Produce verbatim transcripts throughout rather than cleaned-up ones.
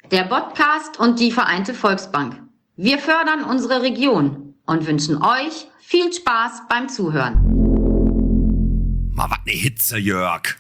der Podcast und die Vereinte Volksbank. Wir fördern unsere Region und wünschen euch viel Spaß beim Zuhören. Mal was ne Hitze, Jörg.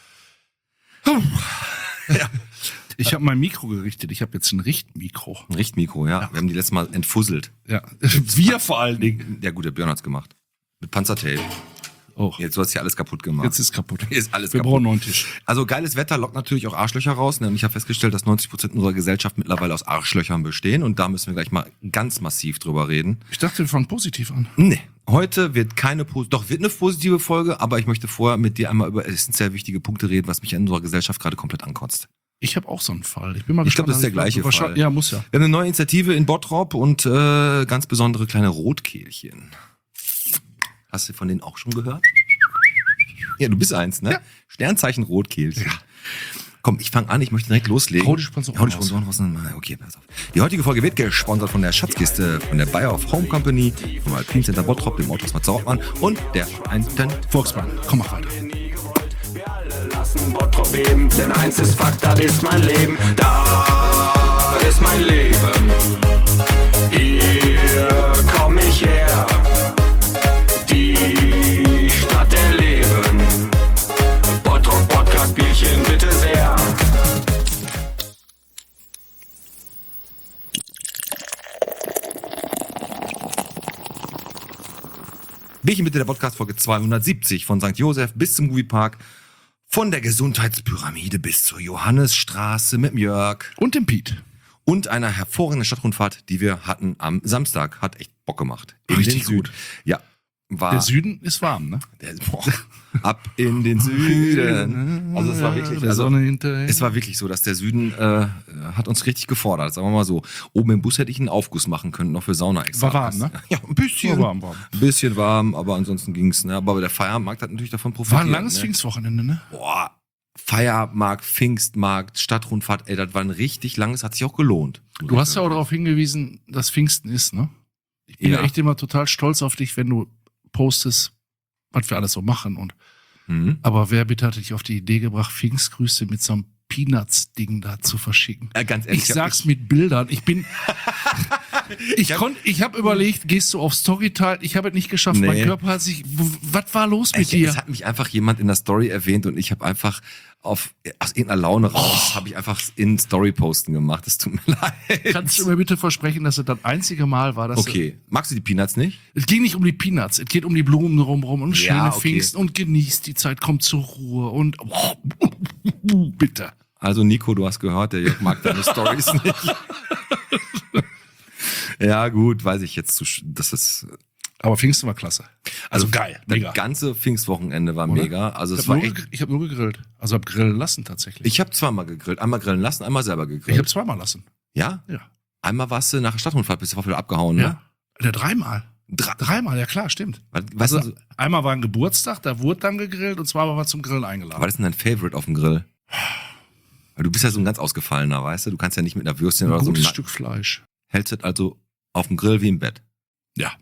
Ja. Ich habe mein Mikro gerichtet. Ich habe jetzt ein Richtmikro. Ein Richtmikro, ja. ja. Wir haben die letztes Mal entfusselt. Ja, wir vor allen Dingen. Ja gut, der Björn hat's gemacht. Mit Panzertape. Oh. Jetzt, du hast hier alles kaputt gemacht. Jetzt ist kaputt. Jetzt ist alles wir kaputt. brauchen einen neuen Tisch. Also geiles Wetter lockt natürlich auch Arschlöcher raus. Und ich habe festgestellt, dass neunzig Prozent unserer Gesellschaft mittlerweile aus Arschlöchern bestehen. Und da müssen wir gleich mal ganz massiv drüber reden. Ich dachte, wir fangen positiv an. Nee. Heute wird keine, doch wird eine positive Folge, aber ich möchte vorher mit dir einmal über essentiell wichtige Punkte reden, was mich in unserer Gesellschaft gerade komplett ankotzt. Ich habe auch so einen Fall. Ich bin mal Ich glaube, das ist der gespannt, gleiche Fall. Ja, muss ja. Wir haben eine neue Initiative in Bottrop und äh, ganz besondere kleine Rotkehlchen. Hast du von denen auch schon gehört? Ja, du bist eins, ne? Ja. Sternzeichen Rotkehlchen. Ja. Komm, ich fange an, ich möchte direkt loslegen. Hau die Sponsoren Hau die Sponsoren raus. Okay, pass auf. Die heutige Folge wird gesponsert von der Schatzkiste, von der Bayer of Home Company, vom Alpine Center Bottrop, dem Autos Matze Ortmann und der Vereinten Volksbank. Komm, mach weiter. Wir alle lassen Bottrop beben, denn eins ist Fakt, das ist mein Leben. Da ist mein Leben. Hier komm ich her. Die Stadt der Leben. Bottrop Podcast Bierchen, bitte sehr. Bierchen bitte, der Podcast Folge zweihundertsiebzig von Sankt Josef bis zum Moviepark, von der Gesundheitspyramide bis zur Johannesstraße mit dem Jörg Und dem Piet. und einer hervorragenden Stadtrundfahrt, die wir hatten am Samstag. Hat echt Bock gemacht. In Richtig den Süden. gut. Ja, war Der Süden ist warm, ne? der, boah, ab in den Süden. Also es war wirklich, Der also, Sonne hinterher. es war wirklich so, dass der Süden äh, hat uns richtig gefordert. Sagen wir mal so. Oben im Bus hätte ich einen Aufguss machen können, noch für Sauna extra. War warm, ne? Ja, ein bisschen. War warm, warm. Ein bisschen warm, aber ansonsten ging's. Ne? Aber der Feierabendmarkt hat natürlich davon profitiert. War ein langes ne? Pfingstwochenende, ne? Boah, Feierabendmarkt, Pfingstmarkt, Stadtrundfahrt, ey, das war ein richtig langes, hat sich auch gelohnt. Du hast ja auch darauf hingewiesen, dass Pfingsten ist, ne? Ich bin ja. Ja. echt immer total stolz auf dich, wenn du postest, was wir alles so machen. Und Mhm. aber wer bitte hat dich auf die Idee gebracht, Pfingstgrüße mit so einem Peanuts-Ding da zu verschicken? Äh, ganz ehrlich, Ich sag's mit Bildern. Ich bin, ich hab- konnt, ich habe überlegt, gehst du auf Storytime? Ich habe es nicht geschafft. Nee. Mein Körper hat sich, w- was war los mit Ich, dir? es hat mich einfach jemand in der Story erwähnt und ich habe einfach auf aus irgendeiner Laune raus Oh. habe ich einfach in Story-Posten gemacht. Es tut mir leid. Kannst du mir bitte versprechen, dass es das einzige Mal war, dass Okay, magst du die Peanuts nicht? es ging nicht um die Peanuts, es geht um die Blumen drumherum und schöne Ja, okay. Pfingsten und genießt die Zeit, kommt zur Ruhe und bitte. Also Nico, du hast gehört, der Jörg mag deine Stories nicht. Ja gut, weiß ich jetzt, zu sch- das ist Aber Pfingsten war klasse. Also, geil, Das mega. ganze Pfingstwochenende war Oder? mega. Also Ich es habe war nur, echt. ge- ich hab nur gegrillt. Also hab grillen lassen tatsächlich. Ich habe zweimal gegrillt, einmal grillen lassen, einmal selber Ich gegrillt. habe zweimal lassen. Ja? Ja. Einmal warst du nach der Stadtrundfahrt, bist du auch wieder abgehauen, ne? Ja. Der dreimal. Drei, Dreimal, ja klar, stimmt. was, was, Also, ist denn, einmal war ein Geburtstag, da wurde dann gegrillt und zweimal war zum Grillen eingeladen. was ist denn dein Favorite auf dem Grill? Weil du bist ja so ein ganz ausgefallener, weißt du? Du kannst ja nicht mit einer Würstchen Ein oder so. gutes Na- Stück Fleisch. Hältst das also auf dem Grill wie im Bett. Ja.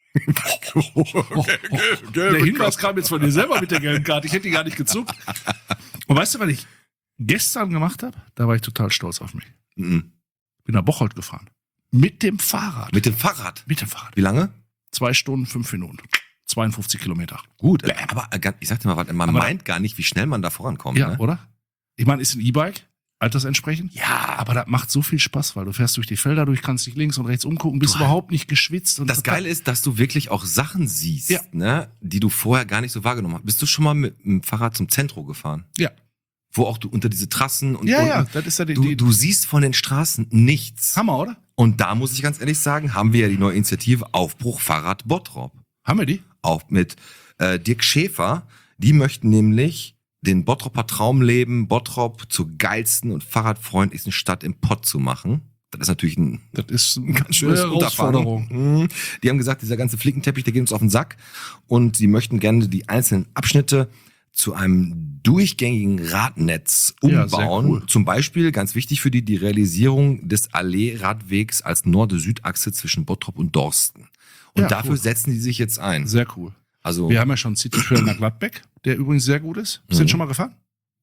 Der Hinweis kam jetzt von dir selber mit der gelben Karte. Ich hätte die gar nicht gezuckt. Und weißt du, was ich gestern gemacht habe? Da war ich total stolz auf mich. Mhm. Bin nach Bocholt gefahren. Mit dem Fahrrad. Mit dem Fahrrad. Mit dem Fahrrad. Wie lange? Zwei Stunden, fünf Minuten. zweiundfünfzig Kilometer. Gut, äh, aber äh, ganz- ich sag dir mal, was, man Aber- meint gar nicht, wie schnell man da vorankommt. Ja, ne? oder? Ich meine, ist ein E-Bike, altersentsprechend. Ja, Aber das macht so viel Spaß, weil du fährst durch die Felder durch, kannst dich links und rechts umgucken, bist Du- überhaupt nicht geschwitzt. Und das total- Geile ist, dass du wirklich auch Sachen siehst, Ja. ne, die du vorher gar nicht so wahrgenommen hast. Bist du schon mal mit dem Fahrrad zum Zentrum gefahren? Ja. Wo auch du unter diese Trassen und, Ja, und ja, das ist ja die, du, die du siehst von den Straßen nichts. Hammer, oder? Und da muss ich ganz ehrlich sagen, haben wir ja die neue Initiative Aufbruch Fahrrad Bottrop. Haben wir die? Auch mit äh, Dirk Schäfer. Die möchten nämlich den Bottroper Traum leben, Bottrop zur geilsten und fahrradfreundlichsten Stadt im Pott zu machen. Das ist natürlich ein Das ist eine ganz schönes Herausforderung. Unterfangen. Mhm. Die haben gesagt, dieser ganze Flickenteppich, der geht uns auf den Sack. Und sie möchten gerne die einzelnen Abschnitte zu einem durchgängigen Radnetz Ja, sehr umbauen. cool. Zum Beispiel, ganz wichtig für die, die Realisierung des Allee-Radwegs als Nord-Süd-Achse zwischen Bottrop und Dorsten. Und Ja, dafür cool. setzen die sich jetzt ein. Sehr cool. Also, Wir haben ja schon City Trail nach Gladbeck, der übrigens sehr gut ist. Bist du Mhm. den schon mal gefahren?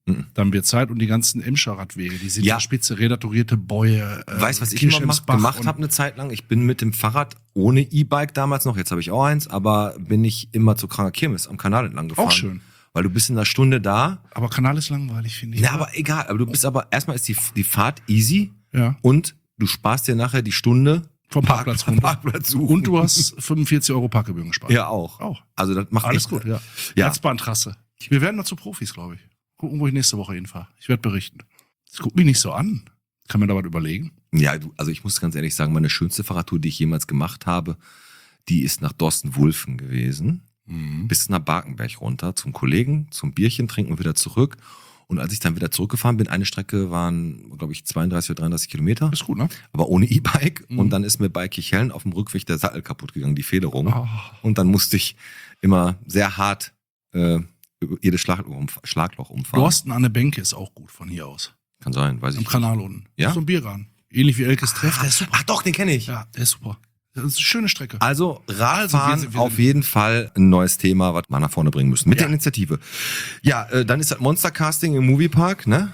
Mhm. Dann wird Zeit und die ganzen Emscher-Radwege, die sind Ja. ja spitze, redatourierte Bäue. Äh, Weißt du, was ich immer mach, Kirchhemsbach gemacht und- habe eine Zeit lang? Ich bin mit dem Fahrrad ohne E-Bike damals noch, jetzt habe ich auch eins, aber bin ich immer zu Kranker Kirmes am Kanal entlang gefahren. Auch schön. Weil du bist in einer Stunde da. Aber Kanal ist langweilig, finde ich. Ja, aber egal. Aber du bist aber, erstmal ist die, die Fahrt easy ja. und du sparst dir nachher die Stunde Vom Parkplatz runter. Parkplatz suchen. Und du hast fünfundvierzig Euro Parkgebühren gespart. Ja, auch. Auch. Also das macht Alles echt, gut, ja. Ja. Herzbahntrasse. Wir werden noch zu Profis, glaube ich. Gucken, wo ich nächste Woche hinfahre. Ich werde berichten. Das guckt mich nicht so an. Kann man da was überlegen? Ja, du, also ich muss ganz ehrlich sagen, meine schönste Fahrradtour, die ich jemals gemacht habe, die ist nach Dorsten-Wulfen gewesen. Mhm. Bis nach Barkenberg runter zum Kollegen, zum Bierchen trinken und wieder zurück. Und als ich dann wieder zurückgefahren bin, eine Strecke waren, glaube ich, zweiunddreißig oder dreiunddreißig Kilometer, Ist gut, ne? aber ohne E-Bike. Mhm. Und dann ist mir bei Kirchhellen auf dem Rückweg der Sattel kaputt gegangen, die Federung. Oh. Und dann musste ich immer sehr hart äh, über jedes Schlagloch, umf- Schlagloch umfahren. Dorsten an der Bänke ist auch gut von hier aus. Kann sein, weiß ich Am nicht. Kanal unten. Ja? So ein Biergarten. Ähnlich wie Elkes Treff. Der ist super. Ach doch, den kenne ich. Ja, der ist super. Das ist eine schöne Strecke. Also Radfahren Also, wir sind- wir auf sind- jeden Fall ein neues Thema, was wir nach vorne bringen müssen. Mit Ja. der Initiative. Ja, äh, dann ist das Monstercasting im Moviepark, ne?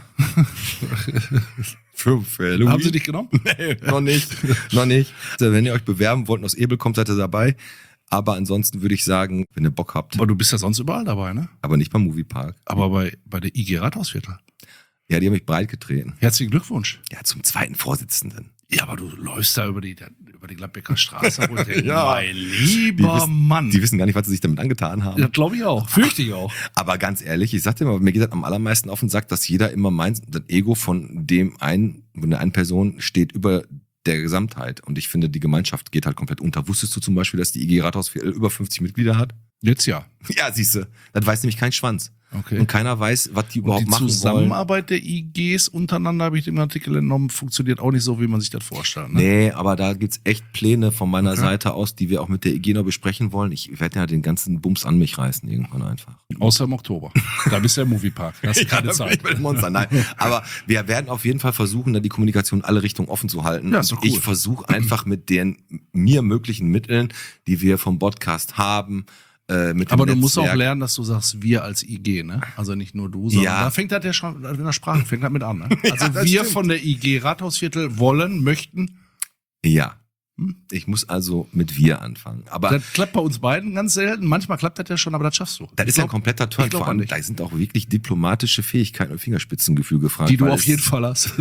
für, für Halloween. Haben sie dich genommen? Nee, noch nicht. noch nicht. Also, wenn ihr euch bewerben wollt und aus Ebel kommt, seid ihr dabei. Aber ansonsten würde ich sagen, wenn ihr Bock habt, Aber du bist ja sonst überall dabei, ne? aber nicht beim Moviepark. Aber bei, bei der I G Rathausviertel. Ja, die haben mich breit getreten. Herzlichen Glückwunsch. Ja, zum zweiten Vorsitzenden. Ja, aber du läufst da über die, über die Gladbecker Straße. Und denkst, Ja. mein lieber Die wissen- Mann. Die wissen gar nicht, was sie sich damit angetan haben. Ja, glaube ich auch. Fürchte ich auch. Aber ganz ehrlich, ich sag dir mal, mir geht das am allermeisten auf den Sack, dass jeder immer meint, das Ego von dem einen, von der einen Person steht über der Gesamtheit. Und ich finde, die Gemeinschaft geht halt komplett unter. Wusstest du zum Beispiel, dass die I G Rathausviertel über fünfzig Mitglieder hat? Jetzt ja. Ja, siehste, das weiß nämlich kein Schwanz. Okay. Und keiner weiß, was die überhaupt Und die machen wollen. Zusammenarbeit der I Gs untereinander, habe ich dem Artikel entnommen, funktioniert auch nicht so, wie man sich das vorstellt. Ne? Nee, aber da gibt's echt Pläne von meiner Okay. Seite aus, die wir auch mit der I G noch besprechen wollen. Ich werde ja den ganzen Bums an mich reißen irgendwann einfach. Außer im Oktober. Da bist du ja im Moviepark. Da hast du keine da bin Zeit. ich bei den Monstern. Nein, aber wir werden auf jeden Fall versuchen, da die Kommunikation in alle Richtungen offen zu halten. Ja, ist doch Und ich cool. versuche einfach mit den mir möglichen Mitteln, die wir vom Podcast haben, äh, mit dem Aber du musst auch Netzwerk- lernen, dass du sagst, wir als I G, ne? Also nicht nur du, sondern Ja. da fängt das ja schon, in der Sprache fängt das mit an, ne? Also das wir stimmt. von der I G Rathausviertel wollen, möchten. Ja. Hm? Ich muss also mit wir anfangen. Aber Das klappt bei uns beiden ganz selten. Manchmal klappt das ja schon, aber das schaffst du. das Ich ist ja ein glaub, kompletter Turn. ich glaub Vor an allem, dich. da sind auch wirklich diplomatische Fähigkeiten und Fingerspitzengefühl gefragt. die du weil auf es- jeden Fall hast.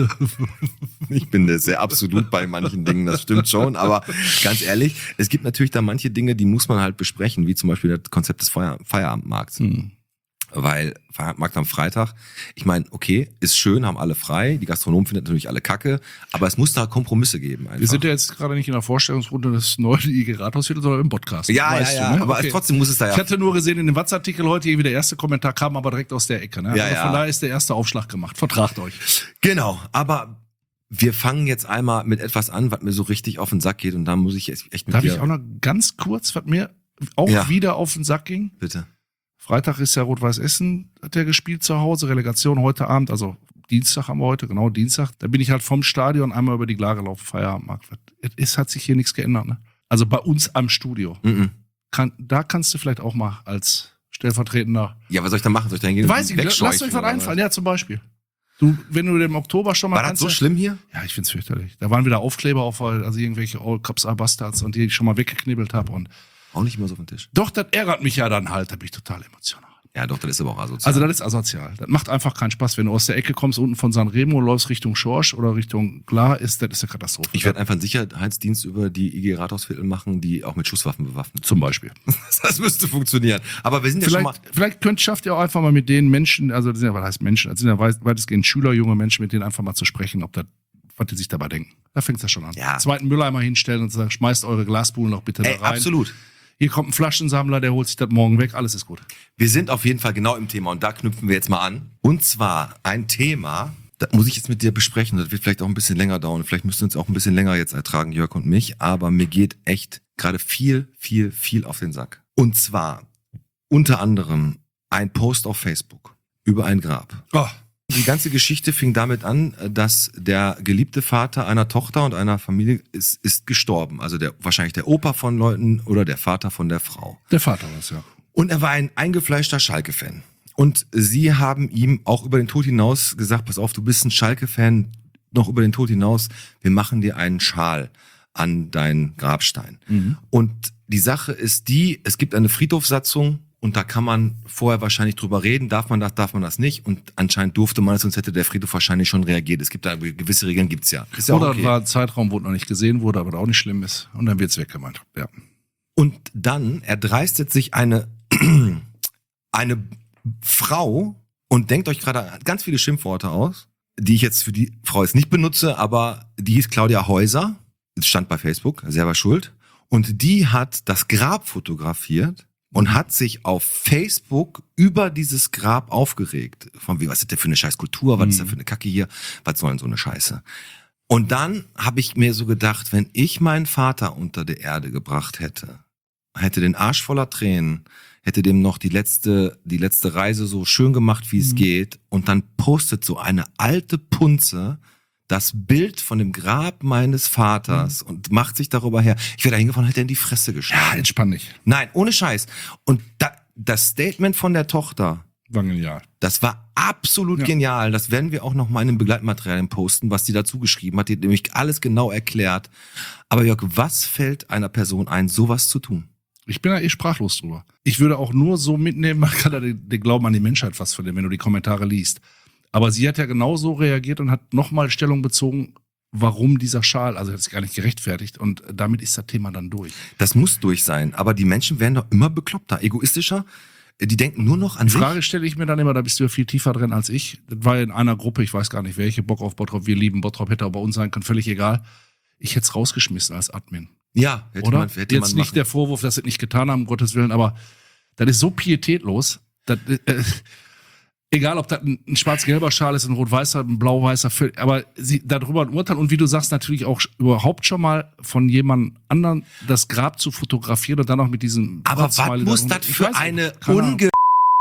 Ich bin da sehr absolut bei manchen Dingen, das stimmt schon. Aber ganz ehrlich, es gibt natürlich da manche Dinge, die muss man halt besprechen, wie zum Beispiel das Konzept des Feier Feierabendmarkts. Hm. Weil Feierabendmarkt am Freitag, ich meine, okay, ist schön, haben alle frei, die Gastronomen finden natürlich alle kacke, aber es muss da Kompromisse geben einfach. Wir sind ja jetzt gerade nicht in der Vorstellungsrunde des neuen I G Rathausviertels, sondern im Podcast. ja, Weißt ja, ja, du, ne? aber Okay. trotzdem muss es da Ich ja... hatte nur gesehen in dem Watz-Artikel heute, irgendwie der erste Kommentar kam aber direkt aus der Ecke. Ne? Ja, also ja. von daher ist der erste Aufschlag gemacht. Vertragt euch. Genau, aber wir fangen jetzt einmal mit etwas an, was mir so richtig auf den Sack geht und da muss ich echt echt mit Darf dir... ich auch noch ganz kurz, was mir auch Ja. wieder auf den Sack ging? Bitte. Freitag ist ja Rot-Weiß Essen, hat der gespielt zu Hause, Relegation heute Abend, also Dienstag haben wir heute, genau Dienstag. Da bin ich halt vom Stadion einmal über die Glar gelaufen, Feierabendmarkt. Es hat sich hier nichts geändert, ne? Also bei uns am Studio. Mhm. Kann, da kannst du vielleicht auch mal als stellvertretender. Ja, was soll ich da machen? Soll ich da hingehen? Weiß ich, lasst wegscheuchen euch was oder einfallen, ja, zum Beispiel. Du, wenn du im Oktober schon mal. War das kannst so du- schlimm hier? Ja, ich find's fürchterlich. Da waren wieder Aufkleber auf, also irgendwelche All Cops are Bastards und die ich schon mal weggeknibbelt habe. Und Auch nicht immer so auf den Tisch. doch, das ärgert mich ja dann halt, da bin ich total emotional. Ja, doch, das ist aber auch asozial. Also das ist asozial. Das macht einfach keinen Spaß. Wenn du aus der Ecke kommst, unten von San Remo, läufst Richtung Schorsch oder Richtung Glar, ist das ist eine Katastrophe. Ich werde einfach einen Sicherheitsdienst über die I G Rathausviertel machen, die auch mit Schusswaffen bewaffnet zum Beispiel. sind. Das müsste funktionieren. Aber wir sind ja schon mal... Vielleicht, vielleicht könnt, schafft ihr auch einfach mal mit den Menschen, also das sind ja, was heißt Menschen, das sind ja weit- weitestgehend Schüler, junge Menschen, mit denen einfach mal zu sprechen, ob das, was die sich dabei denken. Da fängt das schon an. Ja. Zweiten Mülleimer hinstellen und sagen, schmeißt eure Glasbulen noch bitte Ey, da rein. absolut. Hier kommt ein Flaschensammler, der holt sich das morgen weg, alles ist gut. Wir sind auf jeden Fall genau im Thema und da knüpfen wir jetzt mal an. Und zwar ein Thema, das muss ich jetzt mit dir besprechen, das wird vielleicht auch ein bisschen länger dauern. Vielleicht müsst ihr uns auch ein bisschen länger jetzt ertragen, Jörg und mich, aber mir geht echt gerade viel, viel, viel auf den Sack. Und zwar unter anderem ein Post auf Facebook über ein Grab. Oh. Die ganze Geschichte fing damit an, dass der geliebte Vater einer Tochter und einer Familie ist, ist gestorben. Also der, wahrscheinlich der Opa von Leuten oder der Vater von der Frau. Der Vater war es, ja. Und er war ein eingefleischter Schalke-Fan. und sie haben ihm auch über den Tod hinaus gesagt, pass auf, du bist ein Schalke-Fan, noch über den Tod hinaus, wir machen dir einen Schal an deinen Grabstein. Mhm. Und die Sache ist die, es gibt eine Friedhofssatzung und da kann man vorher wahrscheinlich drüber reden, darf man das, darf man das nicht und anscheinend durfte man es, sonst hätte der Friedhof wahrscheinlich schon reagiert. Es gibt da gewisse Regeln, gibt's ja. Ist ja auch Oder okay. war ein Zeitraum, wo es noch nicht gesehen wurde, aber auch nicht schlimm ist. Und dann wird's weggemeint. Ja. Und dann erdreistet sich eine, eine Frau und denkt euch gerade ganz viele Schimpfworte aus, die ich jetzt für die Frau jetzt nicht benutze, aber die hieß Claudia Häuser, stand bei Facebook, selber schuld. Und die hat das Grab fotografiert und hat sich auf Facebook über dieses Grab aufgeregt. Von wie, was ist das für eine scheiß Kultur, was ist das für eine Kacke hier, was soll denn so eine Scheiße? Und dann habe ich mir so gedacht, wenn ich meinen Vater unter der Erde gebracht hätte, hätte den Arsch voller Tränen, hätte dem noch die letzte, die letzte Reise so schön gemacht, wie es geht, und dann postet so eine alte Punze das Bild von dem Grab meines Vaters und macht sich darüber her. Ich wäre da hingefahren, hätte er in die Fresse Ja, geschlagen. entspann dich. Nein, ohne Scheiß. Und da, das Statement von der Tochter, War genial. das war absolut Ja. genial. Das werden wir auch noch mal in den Begleitmaterialien posten, was die dazu geschrieben hat. Die hat nämlich alles genau erklärt. Aber Jörg, was fällt einer Person ein, sowas zu tun? Ich bin da eh sprachlos drüber. Ich würde auch nur so mitnehmen, man kann da den, den Glauben an die Menschheit fast verlieren, wenn du die Kommentare liest. Aber sie hat ja genauso reagiert und hat nochmal Stellung bezogen, warum dieser Schal, also hat sich gar nicht gerechtfertigt. Und damit ist das Thema dann durch. Das muss durch sein. Aber die Menschen werden doch immer bekloppter, egoistischer. Die denken nur noch an Die sich. Frage stelle ich mir dann immer, da bist du ja viel tiefer drin als ich. Das war ja in einer Gruppe, ich weiß gar nicht welche, Bock auf Bottrop, wir lieben Bottrop, hätte auch bei uns sein können, völlig egal. Ich hätte es rausgeschmissen als Admin. Ja, hätte Oder? man, hätte Jetzt man nicht machen. der Vorwurf, dass sie es nicht getan haben, um Gottes Willen, aber das ist so pietätlos. Das, äh, egal, ob das ein, ein schwarz-gelber Schal ist, ein rot-weißer, ein blau-weißer, völlig- aber sie darüber ein Urteil und wie du sagst, natürlich auch sch- überhaupt schon mal von jemand anderen das Grab zu fotografieren und dann auch mit diesem Aber was Rotzweil muss darunter. das Ich für weiß nicht, eine keine Ahnung. unge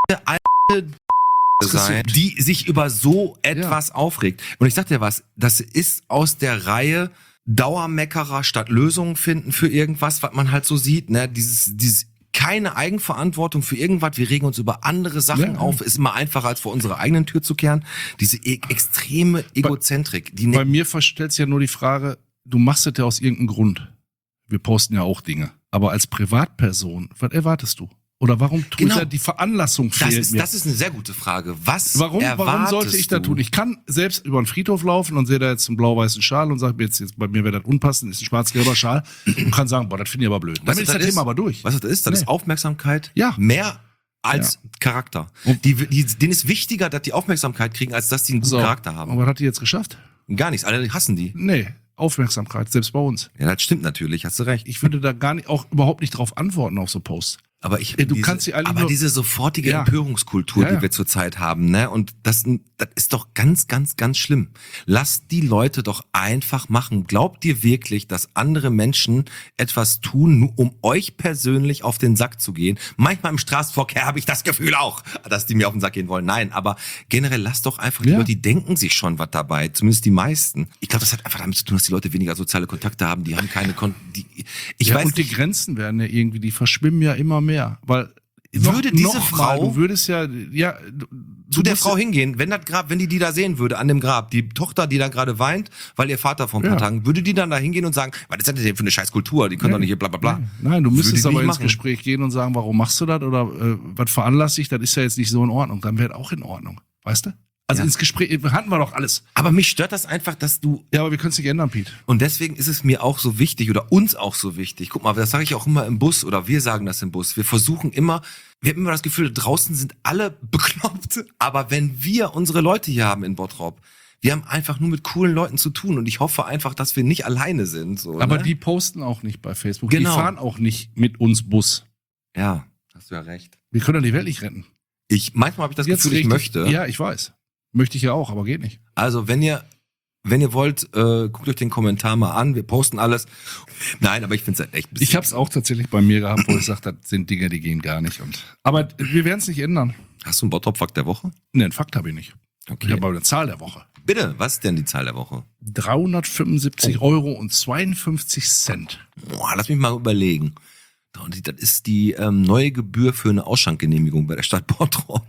alte sein, die sich über so etwas aufregt? Und ich sag dir was, das ist aus der Reihe Dauermeckerer statt Lösungen finden für irgendwas, was man halt so sieht, ne? Dieses, dieses keine Eigenverantwortung für irgendwas, wir regen uns über andere Sachen Ja, ja. auf, ist immer einfacher als vor unserer eigenen Tür zu kehren. Diese e extreme Egozentrik, die Bei mir stellt sich ja nur die Frage, du machst das ja aus irgendeinem Grund. Wir posten ja auch Dinge. Aber als Privatperson, was erwartest du? Oder warum tut Genau. ja die Veranlassung das fehlt ist, mir? das ist eine sehr gute Frage. Was Warum, warum erwartest sollte ich du? das tun? Ich kann selbst über den Friedhof laufen und sehe da jetzt einen blau-weißen Schal und sage mir jetzt, jetzt bei mir wäre das unpassend, ist ein schwarz-gelber Schal und kann sagen, boah, das finde ich aber blöd. Weißt Damit du, ist das das Thema ist? aber durch. Was das ist? Das Nee. ist Aufmerksamkeit. Ja. Mehr als Charakter. Und- Die, die, denen ist wichtiger, dass die Aufmerksamkeit kriegen, als dass die einen guten So, Charakter haben. aber was hat die jetzt geschafft? Gar nichts. Alle hassen die. Nee, Aufmerksamkeit, selbst bei uns. Ja, das stimmt natürlich. Hast du recht. Ich würde da gar nicht, auch überhaupt nicht drauf antworten auf so Posts. Aber ich, Ey, du diese, kannst die alle aber nur- diese sofortige Ja. Empörungskultur, Ja, ja. die wir zurzeit haben, ne? Und das, das ist doch ganz, ganz, ganz schlimm. Lasst die Leute doch einfach machen. Glaubt ihr wirklich, dass andere Menschen etwas tun, nur um euch persönlich auf den Sack zu gehen? Manchmal im Straßenverkehr habe ich das Gefühl auch, dass die mir auf den Sack gehen wollen. Nein, aber generell lasst doch einfach die Ja. Leute, die denken sich schon was dabei. Zumindest die meisten. Ich glaube, das hat einfach damit zu tun, dass die Leute weniger soziale Kontakte haben. Die haben keine Kon die, Ich ja, weiß und die nicht. Grenzen werden ja irgendwie, die verschwimmen ja immer mehr. Weil Würde noch, diese noch Frau- mal, du würdest ja, ja, du, zu du der musst- Frau hingehen, wenn das Grab, wenn die die da sehen würde an dem Grab, die Tochter, die da gerade weint, weil ihr Vater vor ein paar Ja. Tagen, würde die dann da hingehen und sagen, was ist das denn für eine scheiß Kultur, die können doch nicht hier bla bla bla. Nein, du Würde müsstest die aber nicht ins machen. Gespräch gehen und sagen, warum machst du das oder äh, was veranlasst dich, das ist ja jetzt nicht so in Ordnung. Dann wäre auch in Ordnung, weißt du? Also Ja. ins Gespräch hatten wir doch alles. Aber mich stört das einfach, dass du, Ja, aber wir können es nicht ändern, Pete. und deswegen ist es mir auch so wichtig oder uns auch so wichtig. Guck mal, das sage ich auch immer im Bus oder wir sagen das im Bus. Wir versuchen immer, wir haben immer das Gefühl, draußen sind alle bekloppt. Aber wenn wir unsere Leute hier haben in Bottrop, wir haben einfach nur mit coolen Leuten zu tun und ich hoffe einfach, dass wir nicht alleine sind. So, Aber ne? die posten auch nicht bei Facebook. Genau. Die fahren auch nicht mit uns Bus. Ja, hast du ja recht. Wir können ja die Welt nicht retten. Ich, manchmal habe ich das Jetzt Gefühl, ich richtig- möchte. Ja, ich weiß. Möchte ich ja auch, aber geht nicht. Also, wenn ihr, wenn ihr wollt, äh, guckt euch den Kommentar mal an. Wir posten alles. Nein, aber ich finde es halt echt ein bisschen. Ich habe es auch tatsächlich bei mir gehabt, wo ich sage, das sind Dinge, die gehen gar nicht. Und aber wir werden es nicht ändern. Hast du einen Bottrop-Fakt der Woche? Ne, einen Fakt habe ich nicht. Okay. Ich habe aber eine Zahl der Woche. Bitte, was ist denn die Zahl der Woche? dreihundertfünfundsiebzig Euro und zweiundfünfzig Cent. Boah, lass mich mal überlegen. Das ist die ähm, neue Gebühr für eine Ausschankgenehmigung bei der Stadt Bottrop.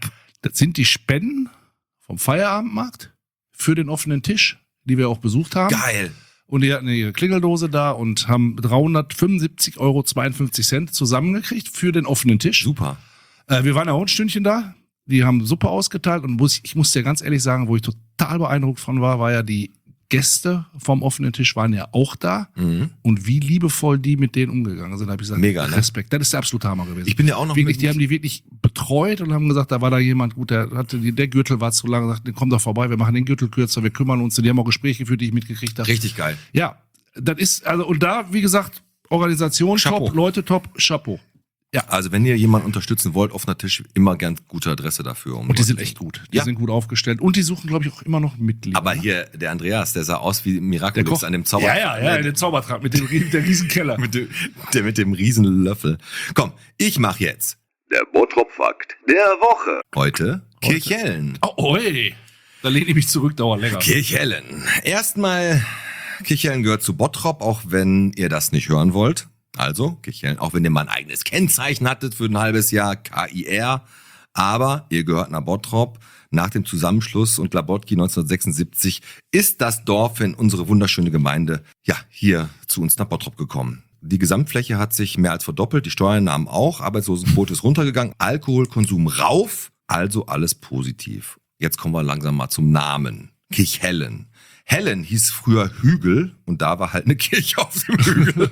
Das sind die Spenden vom Feierabendmarkt für den offenen Tisch, die wir auch besucht haben. Geil. Und die hatten ihre Klingeldose da und haben dreihundertfünfundsiebzig Euro zweiundfünfzig Cent zusammengekriegt für den offenen Tisch. Super. Äh, wir waren ja auch ein Stündchen da. Die haben Suppe ausgeteilt und muss, ich muss dir ganz ehrlich sagen, wo ich total beeindruckt von war, war ja die Gäste vom offenen Tisch waren ja auch da Mhm. und wie liebevoll die mit denen umgegangen sind, habe ich gesagt, Mega, ne? Respekt. Das ist der absolute Hammer gewesen. Ich bin ja auch noch wirklich, mit- die haben die wirklich betreut und haben gesagt, da war da jemand, gut, der hatte die, der Gürtel war zu lang, sagt, komm doch vorbei, wir machen den Gürtel kürzer, wir kümmern uns. Die haben auch Gespräche geführt, die ich mitgekriegt habe. Richtig geil. Ja, das ist, also, und da, wie gesagt, Organisation Chapeau. top, Leute top, Chapeau. Also wenn ihr jemanden unterstützen wollt, offener Tisch, immer gern gute Adresse dafür. Um Und die sind echt gut. Die Ja. sind gut aufgestellt. Und die suchen, glaube ich, auch immer noch Mitglieder. Aber ne? hier, der Andreas, der sah aus wie der Miraculix Koch an dem Zauber. Ja, ja, ja, den Zaubertrank mit dem Ries- der Riesenkeller. mit dem, der mit dem riesen Löffel. Komm, ich mach jetzt. Der Bottrop-Fakt der Woche. Heute, Kirchhellen. Oh, oi. Da lehne ich mich zurück, dauert länger. Kirchhellen. Erstmal, Kirchhellen gehört zu Bottrop, auch wenn ihr das nicht hören wollt. Also, Kirchhellen, auch wenn ihr mal ein eigenes Kennzeichen hattet für ein halbes Jahr, K I R. Aber ihr gehört nach Bottrop. Nach dem Zusammenschluss und Glabotki neunzehnhundertsechsundsiebzig ist das Dorf in unsere wunderschöne Gemeinde, ja, hier zu uns nach Bottrop gekommen. Die Gesamtfläche hat sich mehr als verdoppelt, die Steuereinnahmen auch, Arbeitslosenquote ist runtergegangen, Alkoholkonsum rauf, also alles positiv. Jetzt kommen wir langsam mal zum Namen. Kirchhellen. Hellen hieß früher Hügel und da war halt eine Kirche auf dem Hügel.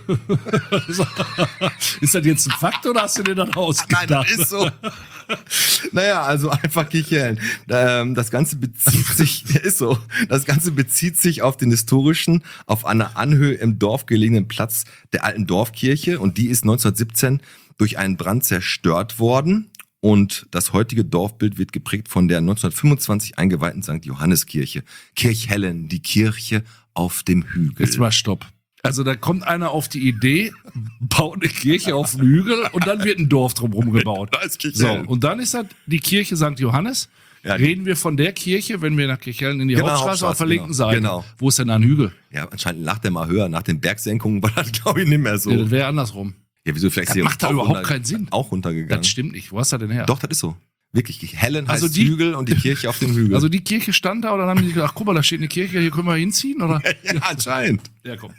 Ist das jetzt ein Fakt oder hast du dir das Nein, ausgedacht? das ist so. Naja, also einfach Kirchhellen. Ähm, Das Ganze bezieht sich, ist so, das Ganze bezieht sich auf den historischen, auf einer Anhöhe im Dorf gelegenen Platz der alten Dorfkirche und die ist neunzehnhundertsiebzehn durch einen Brand zerstört worden. Und das heutige Dorfbild wird geprägt von der neunzehnhundertfünfundzwanzig eingeweihten Sankt Johanneskirche. Kirchhellen, die Kirche auf dem Hügel. Jetzt mal Stopp. Also da kommt einer auf die Idee, baut eine Kirche auf dem Hügel und dann wird ein Dorf drumherum gebaut. Da ist So, Kirchhellen. und dann ist das die Kirche Sankt Johannes. Ja, die- Reden wir von der Kirche, wenn wir nach Kirchhellen in die Genau, Hauptstraße auf der Hauptstraße, linken genau. Seite. Genau. Wo ist denn da ein Hügel? Ja, anscheinend lacht er mal höher. Nach den Bergsenkungen war das, glaube ich, nicht mehr so. Ja, das wäre andersrum. Ja, wieso vielleicht Das ist die macht da auch überhaupt runter- keinen Sinn. Auch runtergegangen. Das stimmt nicht. Wo hast du denn her? Doch, das ist so. Wirklich. Hellen heißt Also die- Hügel und die Kirche auf dem Hügel. Also die Kirche stand da und dann haben die gedacht, guck mal, da steht eine Kirche, hier können wir hinziehen, oder? ja, anscheinend. Ja, komm.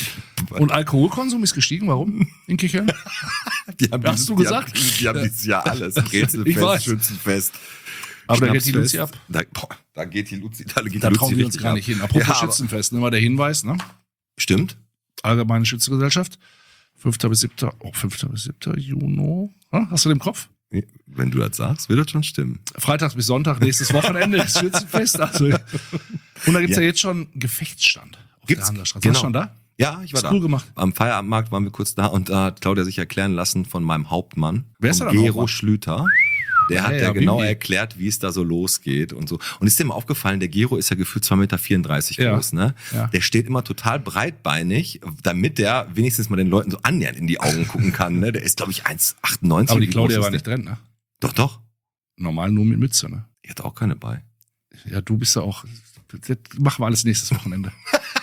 Und Alkoholkonsum ist gestiegen, warum in Kirchhellen? Die haben Hast dieses, du die gesagt? Haben, die haben dieses Jahr alles. Ich Rätselfest, weiß. Schützenfest. Aber da geht die Schnapsfest. Luzi ab. Da, boah, da geht die Luzi, da geht Da die trauen Luzi wir uns richtig gar ab. nicht hin. Apropos ja, aber- Schützenfest, ne, mal der Hinweis, ne? Stimmt. Allgemeine Schützengesellschaft. fünfter bis siebter Oh, fünfter bis siebter Juni. Ja, hast du den im Kopf? Wenn du das sagst, wird das schon stimmen. Freitag bis Sonntag, nächstes Wochenende ist Schützenfest. Also. Und da gibt's ja. Ja. jetzt schon Gefechtsstand auf Gibt's? der Hansastraße. Genau. Warst du schon da? Ja, ich war Ist da. cool gemacht. Am Feierabendmarkt waren wir kurz da und da hat Claudia sich erklären lassen von meinem Hauptmann. Wer ist vom denn der Gero Hauptmann? Schlüter. Der Ja, hat ja, ja genau Bibi. erklärt, wie es da so losgeht und so. Und ist dem aufgefallen, der Gero ist ja gefühlt zwei Meter vierunddreißig Ja. groß, ne? Ja. Der steht immer total breitbeinig, damit der wenigstens mal den Leuten so annähernd in die Augen gucken kann, ne? Der ist, glaube ich, eins Komma achtundneunzig. Aber die Wie Claudia groß war ist nicht der? drin, ne? Doch, doch. Normal nur mit Mütze, ne? Ich hatte auch keine bei. Ja, du bist ja auch. Das machen wir alles nächstes Wochenende.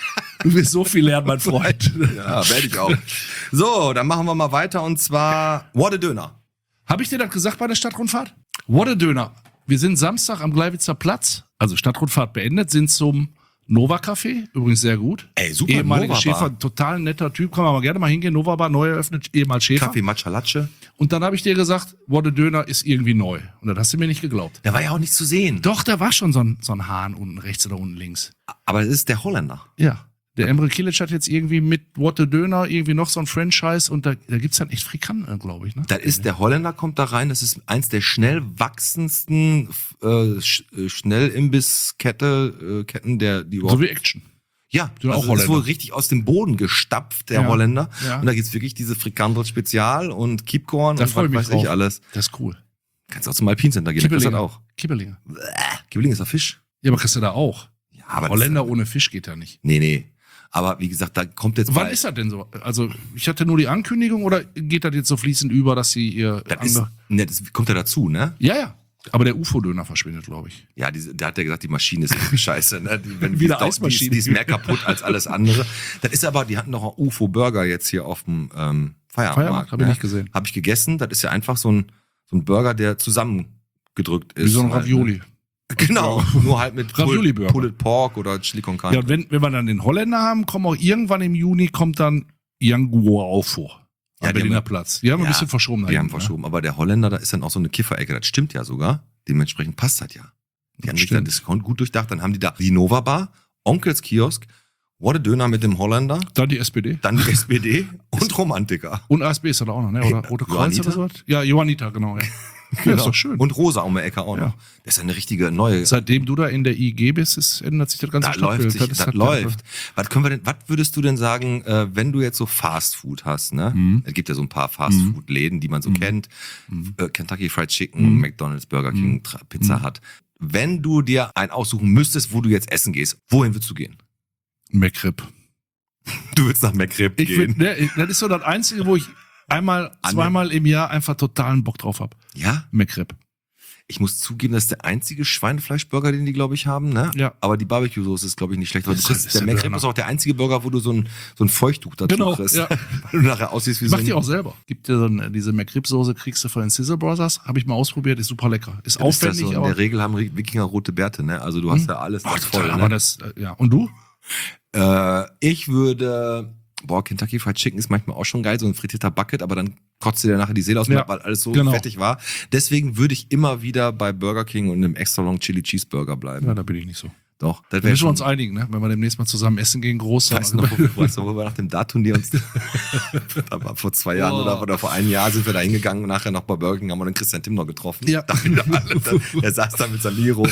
Du wirst so viel lernen, mein Freund. Ja, werde ich auch. So, dann machen wir mal weiter und zwar What a Döner. Habe ich dir das gesagt bei der Stadtrundfahrt? What a Döner. Wir sind Samstag am Gleiwitzer Platz, also Stadtrundfahrt beendet, sind zum Nova Café, übrigens sehr gut. Ey, super, Ehemaliger Nova Bar. Schäfer, total netter Typ, kann man mal gerne mal hingehen. Nova Bar, neu eröffnet, ehemals Schäfer. Kaffee Matcha Latte. Und dann habe ich dir gesagt, What a Döner ist irgendwie neu. Und das hast du mir nicht geglaubt. Der war ja auch nicht zu sehen. Doch, da war schon so ein, so ein Hahn unten rechts oder unten links. Aber es ist der Holländer. Ja. Der Emre Kilic hat jetzt irgendwie mit What a Döner irgendwie noch so ein Franchise und da, da gibt's dann echt Frikanden, glaube ich. Ne? Das ist der Holländer, kommt da rein. Das ist eins der schnell wachsendsten äh, Sch- äh, Schnellimbisskette, äh, Ketten, der die überhaupt. So wie Action. Ja, Sind auch also das ist wohl Holländer. richtig aus dem Boden gestapft, der Ja, Holländer. ja. Und da gibt's wirklich diese Frikandel Spezial und Keepcorn Da und freue was ich mich weiß drauf. ich alles. Das ist cool. Kannst auch zum Alpincenter gehen, da kriegst du das Kibbelinge. auch. Kibbelinge. Kibbeling ist doch Fisch. Ja, aber kriegst du da auch. Ja, aber das- Holländer ohne Fisch geht ja nicht. Nee, nee. Aber wie gesagt, da kommt jetzt Wann bald- ist das denn so? Also, ich hatte nur die Ankündigung oder geht das jetzt so fließend über, dass sie ihr Das, ist, andere. ne, das kommt ja dazu, ne? Ja, ja. Aber der U F O-Döner verschwindet, glaube ich. Ja, die, da hat er gesagt, die Maschine ist irgendwie scheiße. Ne? Die, wenn, Wie die, eine ist, die, ist, Eismaschine. die ist mehr kaputt als alles andere. Das ist aber, die hatten noch einen U F O-Burger jetzt hier auf dem ähm, Feierabendmarkt. Feierabend? Hab ich ne? nicht gesehen. Habe ich gegessen. Das ist ja einfach so ein, so ein Burger, der zusammengeschnitten gedrückt ist. Wie so ein halt, Ravioli. ne? Genau, nur halt mit Ravioli-Burger. Pulled Pork oder Chili con Carne. Ja, und wenn, wenn wir dann den Holländer haben, kommen auch irgendwann im Juni kommt dann Yanguo vor. Am Ja, die Berliner haben- Platz. Die haben wir Ja, ein bisschen verschoben. Die da haben hinten, verschoben, aber der Holländer, da ist dann auch so eine Kifferecke, das stimmt ja sogar. Dementsprechend passt das ja. Die haben sich Stimmt. dann Discount gut durchdacht, dann haben die da die Nova Bar, Onkels Kiosk, What a Döner mit dem Holländer, Ne? Dann die S P D. dann die S P D und Romantiker. Und A S B ist da auch noch, ne? Oder Rote Kreuz Johanniter? oder so? Ja, Johanniter, genau. Ja. Ja, ist doch schön. Und Rosa um die Ecke auch Ja. noch. Das ist eine richtige neue. Seitdem du da in der I G bist, ist, ändert sich das ganze Da läuft sich, ist das halt- läuft. Was können wir denn, was würdest du denn sagen, äh, wenn du jetzt so Fast Food hast, ne? Mhm. Es gibt ja so ein paar Fast Food Läden, die man so kennt. Äh, Kentucky Fried Chicken, Mhm. McDonald's, Burger King, Tra- Pizza Hut. Wenn du dir einen aussuchen müsstest, wo du jetzt essen gehst, wohin würdest du gehen? McRib. Du willst nach McRib Ich gehen. find, ne, das ist so das Einzige, wo ich einmal, An- zweimal im Jahr einfach totalen Bock drauf hab. Ja? McRib. Ich muss zugeben, das ist der einzige Schweinefleischburger, den die, glaube ich, haben, ne? Ja. Aber die Barbecue-Soße ist, glaube ich, nicht schlecht. Weil Das du ist- kriegst, ist der der McRib Burner. ist auch der einzige Burger, wo du so ein, so ein Feuchttuch dazu Genau, kriegst. ja. Weil du nachher aussiehst wie Ich so mach ein... die auch selber. Gibt dir so eine, diese McRib-Soße, kriegst du von den Sizzle Brothers. Habe ich mal ausprobiert, ist super lecker. Ist Ist das aufwendig, so? In aber. der Regel haben Wikinger rote Bärte, ne? Also du hast ja alles Boah, das total, voll, aber ne? das, äh, ja. Und du? Äh, ich würde, boah, Kentucky Fried Chicken ist manchmal auch schon geil, so ein frittierter Bucket, aber dann kotzt dir nachher die Seele aus, Ja, weil alles so genau. fettig war. Deswegen würde ich immer wieder bei Burger King und einem extra long Chili Cheeseburger bleiben. Ja, da bin ich nicht so. Doch, das Da wäre müssen wir schon. uns einigen, ne? Wenn wir demnächst mal zusammen essen gehen, groß. Weißt du noch, wo, weißt du, wo wir nach dem Dart-Turnier uns, da war vor zwei Jahren Oh. oder, oder vor einem Jahr sind wir da hingegangen und nachher noch bei Burger King haben wir dann Christian Tim noch getroffen. Ja. Da haben wir alle, da, der saß da mit Saliro.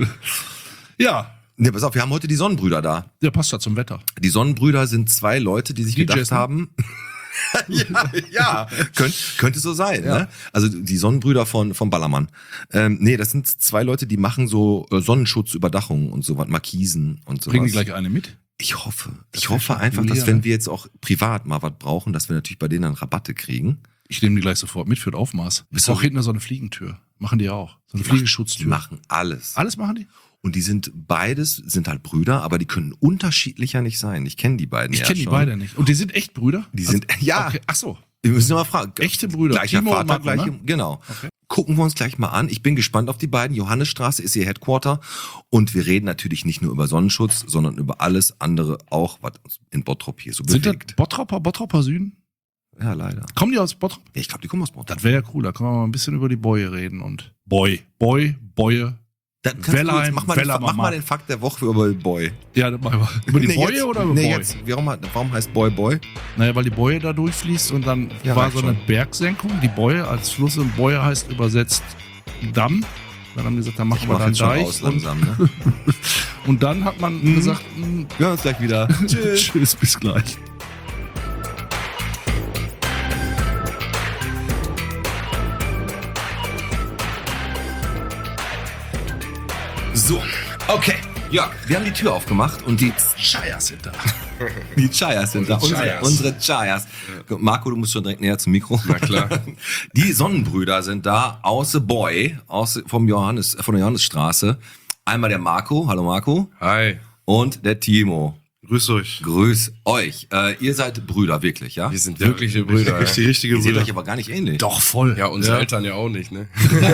Ja, Ne, pass auf, wir haben heute die Sonnenbrüder da. der passt ja zum Wetter. Die Sonnenbrüder sind zwei Leute, die sich D Js, gedacht ne? haben. ja, ja, könnte, könnte so sein. Ne? Also die Sonnenbrüder von, von Ballermann. Ähm, nee, das sind zwei Leute, die machen so äh, Sonnenschutzüberdachungen und so was, Markisen und so Bringen die was. gleich eine mit? Ich hoffe. Das Ich wär hoffe schon einfach, cool, dass ja, wenn ne? wir jetzt auch privat mal was brauchen, dass wir natürlich bei denen dann Rabatte kriegen. Ich nehme die gleich sofort mit für das Aufmaß. Bist Ist du- auch hinten so eine Fliegentür. Machen die auch. So eine Die Fliegenschutztür. machen alles. Alles machen die? Und die sind beides, sind halt Brüder, aber die können unterschiedlicher nicht sein. Ich kenne die beiden Ich ja kenne die schon. beide nicht. Und die sind echt Brüder? Die sind, ja, Okay. Ach so. wir müssen mal fragen. Echte Brüder. Gleicher Timo und Vater, Marco, gleiche, ne? genau. Okay. Gucken wir uns gleich mal an. Ich bin gespannt auf die beiden. Johannesstraße ist ihr Headquarter. Und wir reden natürlich nicht nur über Sonnenschutz, sondern über alles andere auch, was uns in Bottrop hier so Sind das bewegt. Bottropper, Bottropper Süden? Ja, leider. Kommen die aus Bottrop? Ja, ich glaube, die kommen aus Bottrop. Das wäre ja cool. Da können wir mal ein bisschen über die Boye reden und. Boy. Boy, Boye. Dann kannst du jetzt, Wellheim, mach, mal den, Weller, mach mal Mama. den Fakt der Woche über Boy. Ja, das machen wir. Über die Nee, Boye jetzt, oder über nee, Boy? jetzt. Warum, warum heißt Boy Boy? Naja, weil die Boye da durchfließt und dann Ja, war reicht so eine schon. Bergsenkung. Die Boye als Fluss und Boye heißt übersetzt Damm. Dann haben die gesagt, dann machen Ich wir mach da einen jetzt schon Deich. aus Und, langsam, ne? und dann hat man Mhm. gesagt, mh, Wir hören uns gleich wieder. Tschüss. tschüss, bis gleich. So, okay. Ja, wir haben die Tür aufgemacht und die, Scheiers sind da. die Chayas sind da. Unsere Unsere, Chayas. unsere Chayas. Marco, du musst schon direkt näher zum Mikro. Na klar. Die Sonnenbrüder sind da aus The Boy, aus, vom Johannes, von der Johannesstraße. Einmal der Marco, hallo Marco, Hi. und der Timo. Grüß euch. Grüß euch. Äh, ihr seid Brüder, wirklich, ja? Wir sind wirkliche Brüder. Richtig, Ja, richtige Ihr seht Brüder. euch aber gar nicht ähnlich. Doch, voll. ja unsere Ja. Eltern ja auch nicht, ne?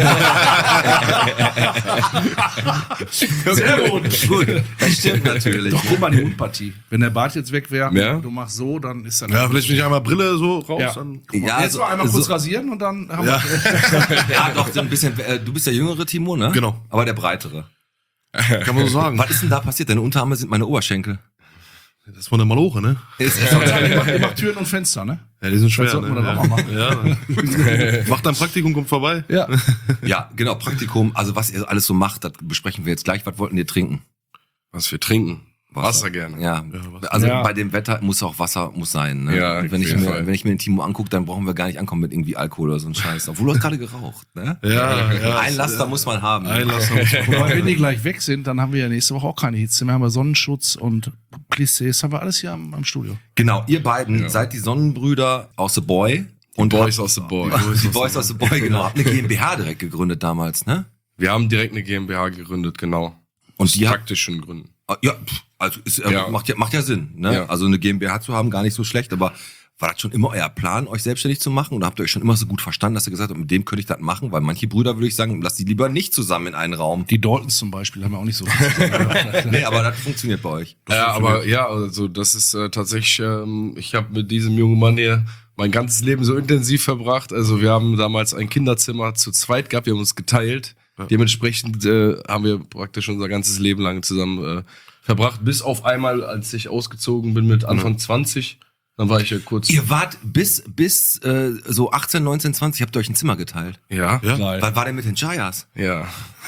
Sehr gut. Gut, das stimmt natürlich. Doch, guck mal, die Unpartie. Wenn der Bart jetzt weg wäre, Ja. du machst so, dann ist dann. Ja, vielleicht nicht einmal Brille so raus. Ja. Dann, Ja, Jetzt so- mal einmal so- kurz rasieren und dann haben Ja. wir. Ja, doch, so ein bisschen. Äh, du bist der jüngere Timo, ne? Genau. Aber der breitere. kann man so sagen. Was ist denn da passiert? Deine Unterarme sind meine Oberschenkel. Das ist von der Maloche, ne? Ist, ist, Ihr macht, ihr macht Türen und Fenster, ne? Ja, die sind schwer. Das sollten wir ne? dann auch mal ja. Ja. Macht ein Praktikum, kommt vorbei. Ja. ja, genau, Praktikum. Also was ihr alles so macht, das besprechen wir jetzt gleich. Was wollten ihr trinken? Was wir trinken. Wasser gerne. Ja, Wasser. also Ja. bei dem Wetter muss auch Wasser muss sein. Ne? Ja, Und wenn auf ich jeden mir, Fall. wenn ich mir den Timo angucke, dann brauchen wir gar nicht ankommen mit irgendwie Alkohol oder so ein Scheiß. Obwohl du hast gerade geraucht. Ne? Ja, ja. Ein Laster muss man haben. Einlassen. Wobei, wenn die gleich weg sind, dann haben wir ja nächste Woche auch keine Hitze mehr. Haben wir Sonnenschutz und Plissés, haben wir alles hier am, am Studio. Genau, ihr beiden Ja. seid die Sonnenbrüder aus The Boy. Und Boys habt- aus The Boy. Die Boys aus The Boy, genau. Habt eine GmbH direkt gegründet damals, ne? Wir haben direkt eine GmbH gegründet, genau. Und Aus die hat, praktischen Gründen. ja, pff, also ist, äh, Ja. macht ja, macht ja Sinn, ne? Ja. Also eine GmbH zu haben, gar nicht so schlecht, aber War das schon immer euer Plan, euch selbstständig zu machen? Oder habt ihr euch schon immer so gut verstanden, dass ihr gesagt habt, mit dem könnte ich das machen? Weil manche Brüder, würde ich sagen, lasst die lieber nicht zusammen in einen Raum. Die Daltons zum Beispiel haben ja auch nicht so. Nee, aber das funktioniert bei euch. Ja, aber ja, also das ist äh, tatsächlich, ähm, ich habe mit diesem jungen Mann hier mein ganzes Leben so intensiv verbracht. Also wir haben damals ein Kinderzimmer zu zweit gehabt, wir haben uns geteilt. Ja. Dementsprechend äh, haben wir praktisch unser ganzes Leben lang zusammen äh, verbracht. Bis auf einmal, als ich ausgezogen bin mit Anfang mhm. zwanzig, dann war ich ja kurz... Ihr wart bis, bis äh, so achtzehn, neunzehn, zwanzig, habt ihr euch ein Zimmer geteilt? Ja. Ja. Geil. Wann war der mit den Chayas? Ja.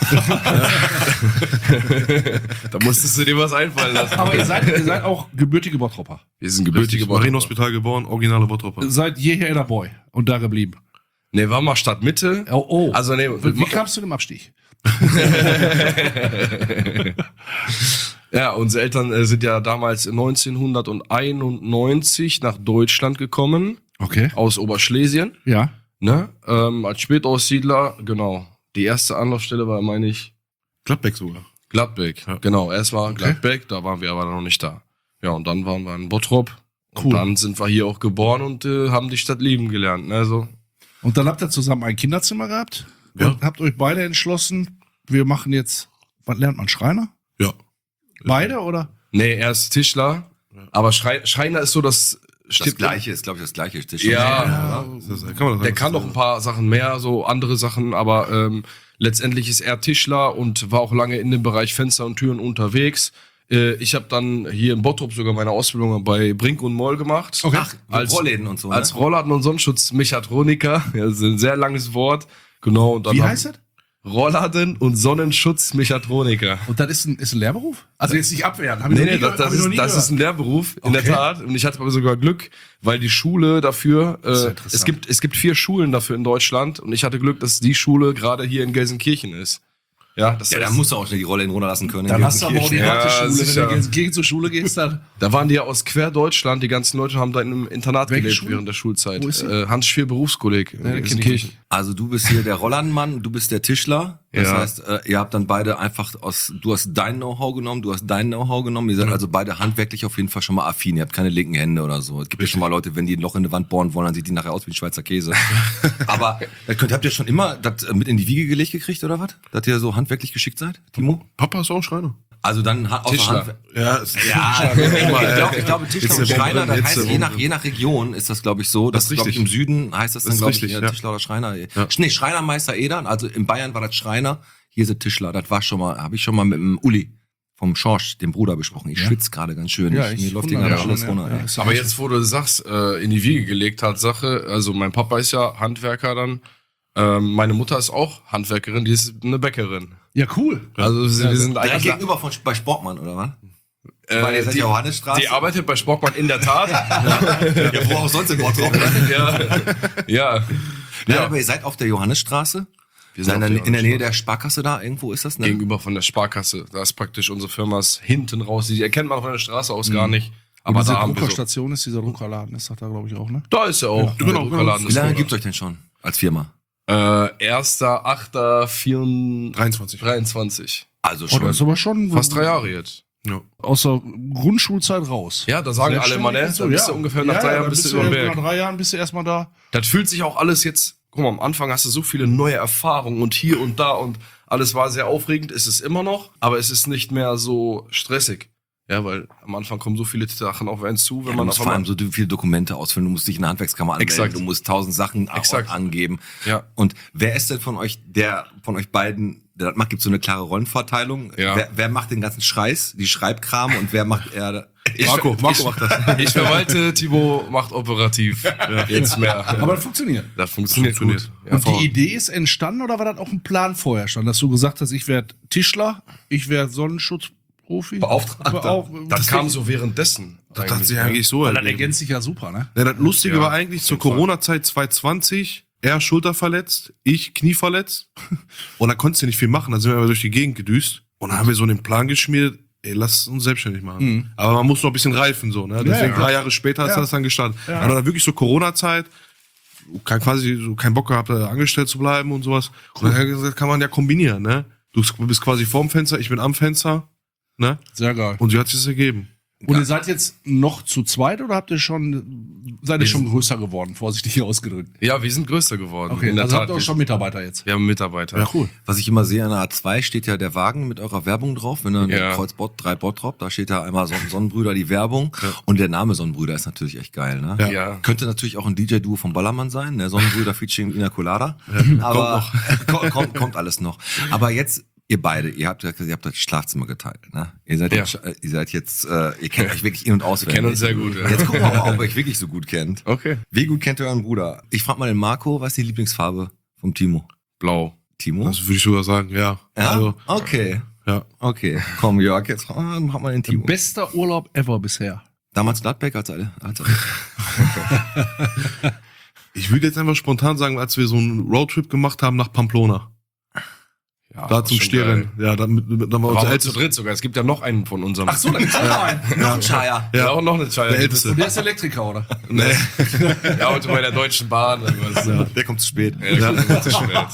Da musstest du dir was einfallen lassen. Aber ihr seid, ihr seid auch gebürtige Bottropper. Wir sind gebürtige Bottroper. Marienhospital geboren, originale Bottropper. Seid jeher in der Boy und da geblieben. Nee, war mal Stadtmitte. Oh, oh. Also nee, Wie kamst du dem Abstieg? Ja, unsere Eltern äh, sind ja damals neunzehnhunderteinundneunzig nach Deutschland gekommen, Okay. aus Oberschlesien, Ja. ne? Ähm, als Spätaussiedler, genau. Die erste Anlaufstelle war, meine ich, Gladbeck sogar. Gladbeck. Ja. Genau, erst war Gladbeck, da waren wir aber noch nicht da. Ja, und dann waren wir in Bottrop. Und Cool. dann sind wir hier auch geboren und äh, haben die Stadt lieben gelernt. Ne? Also, Und dann habt ihr zusammen ein Kinderzimmer gehabt Ja. und habt euch beide entschlossen, wir machen jetzt, was lernt man, Schreiner? Ja. Beide oder? nee, er ist Tischler, aber Schrei Schreiner ist so das... Das Stimmt. Gleiche ist, glaube ich, das Gleiche. Das ist Ja, Ja, das, kann man das der kann noch ein paar Sachen mehr, so andere Sachen, aber ähm, letztendlich ist er Tischler und war auch lange in dem Bereich Fenster und Türen unterwegs. Äh, ich habe dann hier in Bottrop sogar meine Ausbildung bei Brink und Moll gemacht. Okay. Ach, als Rollläden und so, ne? Als Rollladen- und Sonnenschutzmechatroniker. Ja, das ist ein sehr langes Wort. Genau. Und dann Wie hab- heißt das? Rollladen- und Sonnenschutzmechatroniker. Und das ist ein, ist ein Lehrberuf? Also jetzt nicht abwehren. Hab ich Nee, noch nee, nie das, gehört, hab das, ich noch ist, nie das gehört. ist ein Lehrberuf, in Okay. der Tat. Und ich hatte aber sogar Glück, weil die Schule dafür, ist ja äh, interessant. es gibt, es gibt vier Schulen dafür in Deutschland und ich hatte Glück, dass die Schule gerade hier in Gelsenkirchen ist. Ja, das Ja, da heißt, musst du auch schnell die Rolle runterlassen können. Dann in hast du aber auch die Gelsenkirchen. Ja, harte Schule. Wenn sicher. du jetzt gegen zur Schule gehst, dann. da waren die ja aus quer Deutschland, die ganzen Leute haben da in einem Internat Welche gelebt Schule? während der Schulzeit. Wo ist sie? Äh, Hans Schwier Berufskolleg in Ja, kenn ich Gelsenkirchen. nicht. Also du bist hier der Rollladenmann, du bist der Tischler. Das Ja. heißt, äh, ihr habt dann beide einfach aus, du hast dein Know-how genommen, du hast dein Know-how genommen. Ihr seid also beide handwerklich auf jeden Fall schon mal affin. Ihr habt keine linken Hände oder so. Es gibt ja schon mal Leute, wenn die ein Loch in die Wand bohren wollen, dann sieht die nachher aus wie ein Schweizer Käse. Aber das könnt, habt ihr schon immer das äh, mit in die Wiege gelegt gekriegt oder was? Dass ihr so handwerklich geschickt seid, Timo? Papa ist auch Schreiner. Also dann ha- außer Tischler. Handwer- Ja, ist Ja, ich glaube, ich glaube, Tischler Jetzt und der Schreiner, Bombe, das jetzt heißt, der je nach, Bombe. je nach Region ist das, glaube ich, so. Das, Das ist glaube ich, richtig. im Süden heißt das dann, Das ist glaube ich, richtig, eher ja. Tischler oder Schreiner. Ja. Nee, Schreinermeister Edern, also in Bayern war das Schreiner, hier sind Tischler. Das war schon mal, habe ich schon mal mit dem Uli vom Schorsch, dem Bruder, besprochen. Ich Ja. schwitze gerade ganz schön. Ja, ich, ich mir läuft wundere hier mich gerade schon, alles ja. runter. Ja, ey. ist ja Aber auch- jetzt, wo du sagst, äh, in die Wiege gelegt, Tatsache, also mein Papa ist ja Handwerker dann, ähm, meine Mutter ist auch Handwerkerin, die ist eine Bäckerin. Ja, cool. Also wir sind, wir sind Direkt eigentlich, gegenüber von, bei Sportmann, oder was? äh, Weil ihr seid die, ja Johannesstraße. die arbeitet bei Sportmann in der Tat. Ja, wo auch sonst in Bottrop. ne? ja. ja. Ja, Ja. aber ihr seid auf der Johannesstraße? Wir Seid auf in, der der- in der Nähe Johannesstraße. der Sparkasse da? Irgendwo ist das, ne? Gegenüber von der Sparkasse. Da ist praktisch unsere Firma ist hinten raus. Die erkennt man von der Straße aus gar nicht. Aber Aber diese da haben wir so. Druckerstation ist dieser Druckerladen, ist das da, glaube ich, auch, ne? Da ist ja auch. Ja, genau, der Druckerladen genau. Wie ist lange da. gibt's euch denn schon als Firma? Äh, erster achter dreiundzwanzig. dreiundzwanzig. Also Oh, schon. das ist aber schon Fast drei Jahre jetzt. Ja. aus der Grundschulzeit raus. Ja, da sagen alle immer, ne? Selbstständig Da und bist so, du ungefähr nach drei ja, Jahren dann bist du über den Nach Berg. drei Jahren bist du erstmal da. Das fühlt sich auch alles jetzt, guck mal, am Anfang hast du so viele neue Erfahrungen und hier und da und alles war sehr aufregend, ist es immer noch, aber es ist nicht mehr so stressig. Ja, weil am Anfang kommen so viele Sachen auf einen zu, wenn Ja, du man musst auf vor allem einmal... so viele Dokumente ausfüllen, du musst dich in der Handwerkskammer anmelden, Exakt. du musst tausend Sachen au- Exakt. angeben. Ja. Und wer ist denn von euch, der von euch beiden, der das macht, gibt so eine klare Rollenverteilung? Ja. Wer, wer macht den ganzen Scheiß, die Schreibkram und wer macht eher... Ich, Marco, Marco ich, macht das. Ich verwalte, Thibaut macht operativ. Jetzt mehr. Aber das funktioniert. das funktioniert, funktioniert. gut. Ja, Und voll. die Idee ist entstanden oder war das auch ein Plan vorher schon, dass du gesagt hast, ich werde Tischler, ich werde Sonnenschutzprofi? Beauftragter. Beauf- das kam so währenddessen. Das hat sich eigentlich so Weil das ergeben. ergänzt sich ja super, ne? Ja, das Lustige Ja, war eigentlich zur auf jeden Fall. Corona-Zeit zwanzig zwanzig, er Schulter verletzt, ich Knie verletzt. Und dann konntest du nicht viel machen, dann sind wir aber durch die Gegend gedüst. Und dann haben wir so einen Plan geschmiedet, ey, lass uns selbstständig machen. Mhm. Aber man muss noch ein bisschen reifen, so, ne? Deswegen ja. drei Jahre später hat Ja. das dann gestartet. Ja. Dann dann wirklich so Corona-Zeit, kein, quasi so keinen Bock gehabt, da angestellt zu bleiben und sowas. Und dann hat er gesagt, kann man ja kombinieren, ne? Du bist quasi vorm Fenster, ich bin am Fenster, ne? Sehr geil. Und so hat sich das ergeben. Und ihr seid jetzt noch zu zweit oder habt ihr schon, seid ihr schon größer geworden, vorsichtig ausgedrückt? Ja, wir sind größer geworden. Okay, in der also Tat. habt ihr auch schon Mitarbeiter jetzt? Wir haben Mitarbeiter. Ja, cool. Was ich immer sehe, an der A zwei steht ja der Wagen mit eurer Werbung drauf. Wenn ihr Ja. ja. Kreuz Bott, drei Bottrop, da steht ja einmal Sonnen- Sonnenbrüder die Werbung. Und der Name Sonnenbrüder ist natürlich echt geil, ne? Ja. Ja. Könnte natürlich auch ein D J-Duo vom Ballermann sein, der Sonnenbrüder featuring Ina Colada. Aber kommt, kommt, kommt alles noch. Aber jetzt, ihr beide, ihr habt, ihr habt das Schlafzimmer geteilt, ne? Ihr seid, Ja. jetzt, ihr seid jetzt, äh, ihr kennt euch wirklich in- und auswendig. kennen uns sehr gut, ja. Jetzt gucken wir mal, ob ihr euch wirklich so gut kennt. Okay. Wie gut kennt ihr euren Bruder? Ich frag mal den Marco, was ist die Lieblingsfarbe vom Timo? Blau. Timo? Das würde ich sogar sagen, ja. Ja? Also, Okay. ja. Okay. Komm, Jörg, jetzt äh, mach mal den Timo. Bester Urlaub ever bisher. Damals Gladbeck als alle. Als Ich würde jetzt einfach spontan sagen, als wir so einen Roadtrip gemacht haben nach Pamplona. Ja, Da zum Stierrennen. Ja, dann, mit, mit, dann war Waren unser wir zu ältester. dritt sogar. Es gibt ja noch einen von unserem. Ach so, dann gibt's auch einen. ja. Scheier. ja, auch noch eine Chaya. Der älteste. Und der ist Elektriker, oder? Nee. Ja, heute bei der Deutschen Bahn. Was, ja. Der kommt zu spät. Ja, der kommt zu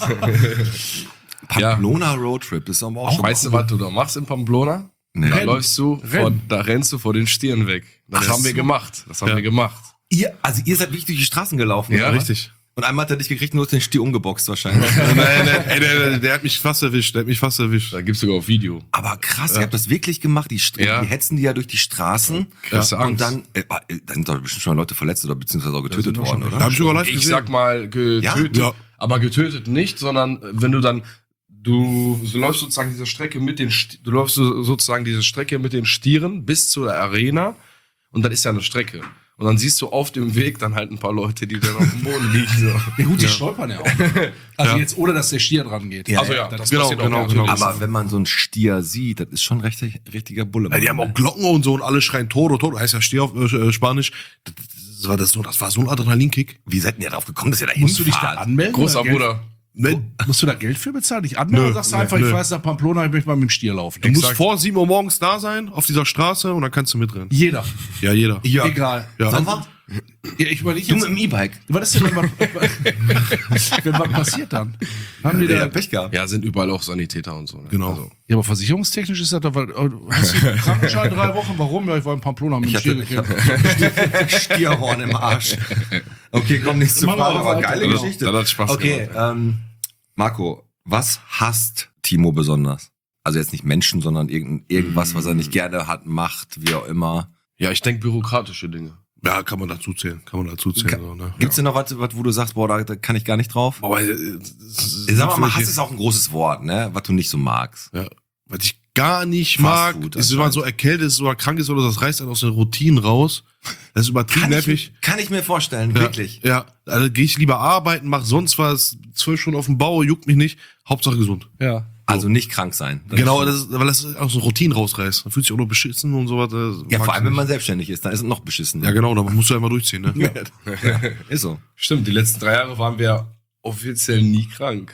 spät. Pamplona Roadtrip, das ist aber auch schon. Weißt du, was du da machst in Pamplona? Nee. Da Rennen. läufst du, vor, Rennen. da rennst du vor den Stieren weg. Das Ach haben wir so. gemacht. Das haben Ja. wir gemacht. Ihr, also ihr seid wirklich durch die Straßen gelaufen. Ja, oder? Richtig. Und einmal hat er dich gekriegt, nur den Stier umgeboxt wahrscheinlich. nein, nein, ey, der, der, der hat mich fast erwischt. Der hat mich fast erwischt. Da gibt's sogar auf Video. Aber krass, ihr habt das wirklich gemacht. Die, St Ja. die hetzen die ja durch die Straßen. Krasse Und Angst. dann, äh, dann sind doch bestimmt schon Leute verletzt oder beziehungsweise auch getötet sind doch worden, schon- oder? Da hab ich sogar live Ich gesehen. sag mal getötet, Ja? Ja. aber getötet nicht, sondern wenn du dann du, du läufst sozusagen diese Strecke mit den Sti- du läufst so- sozusagen diese Strecke mit den Stieren bis zur Arena und dann ist ja eine Strecke. Und dann siehst du auf dem Weg dann halt ein paar Leute, die dann auf dem Boden liegen. So. Ja gut, die stolpern ja auch. Also jetzt ohne, dass der Stier dran geht. Ja, Also ja, ja, das genau, passiert auch genau, natürlich. genau. Aber wenn man so einen Stier sieht, das ist schon ein richtig, richtiger Bulle. Ja, die haben auch Glocken und so und alle schreien Toro, Toro. Heißt ja Stier auf äh, Spanisch. Das, das, war das, so, das war so ein Adrenalinkick. Wie seid ihr denn darauf gekommen, dass ihr da Musst du dich da hinfahrt? anmelden? Großer oder Geld- Bruder. Ne, Musst du da Geld für bezahlen? Dich anmelden Nö, oder sagst du nö, einfach, ich nö. weiß nach Pamplona, ich möchte mal mit dem Stier laufen? du musst Exakt. vor sieben Uhr morgens da sein, auf dieser Straße, und dann kannst du mitrennen. Jeder. Ja, jeder. Ja. Egal. Ja. Sollen wir? Ja, ich meine, ich Du jetzt, mit dem E-Bike. was ist denn, wenn was, wenn was passiert dann? Haben die da, Ja, ja, Pech gehabt. Ja, sind überall auch Sanitäter und so. Ne? Genau. Also, aber versicherungstechnisch ist das doch, weil, oh, hast du einen Krankenschein drei Wochen? Warum? Ja, ich war in Pamplona mit Ich dem hatte, Stier ich gekämpft. hatte Stierhorn im Arsch. Okay, komm, nächste Machen wir Frage. weiter. Aber geile Das- Geschichte. das hat Spaß Okay, gemacht. ähm, Marco, was hasst Timo besonders? Also jetzt nicht Menschen, sondern irgend, irgendwas, was er nicht gerne hat, macht, wie auch immer. ja, ich denke bürokratische Dinge. Ja, kann man dazu zählen. Kann man dazu zählen. Ka- so, ne? Gibt's denn noch was, was, wo du sagst, boah, da, da kann ich gar nicht drauf? Aber äh, das- Sag mal, mal, das- Hass ist auch ein großes Wort, ne? Was du nicht so magst. Ja. Was ich gar nicht Fast mag, Food ist, wenn man so erkältet ist oder krank ist oder das reißt einen aus den Routinen raus. Das ist übertrieben Kann nervig. ich, kann ich mir vorstellen, Ja, wirklich. Ja, also gehe ich lieber arbeiten, mach sonst was, zwölf Stunden auf dem Bau, juckt mich nicht. Hauptsache gesund. Ja. Also nicht krank sein. Das Genau, ist- das ist, weil das aus so Routinen rausreißt. Man fühlt sich auch nur beschissen und sowas. das Ja, mag vor ich allem, wenn nicht. man selbstständig ist, dann ist es noch beschissen. Ja, genau, da musst du ja immer durchziehen, ne? Ist so. Stimmt, die letzten drei Jahre waren wir offiziell nie krank.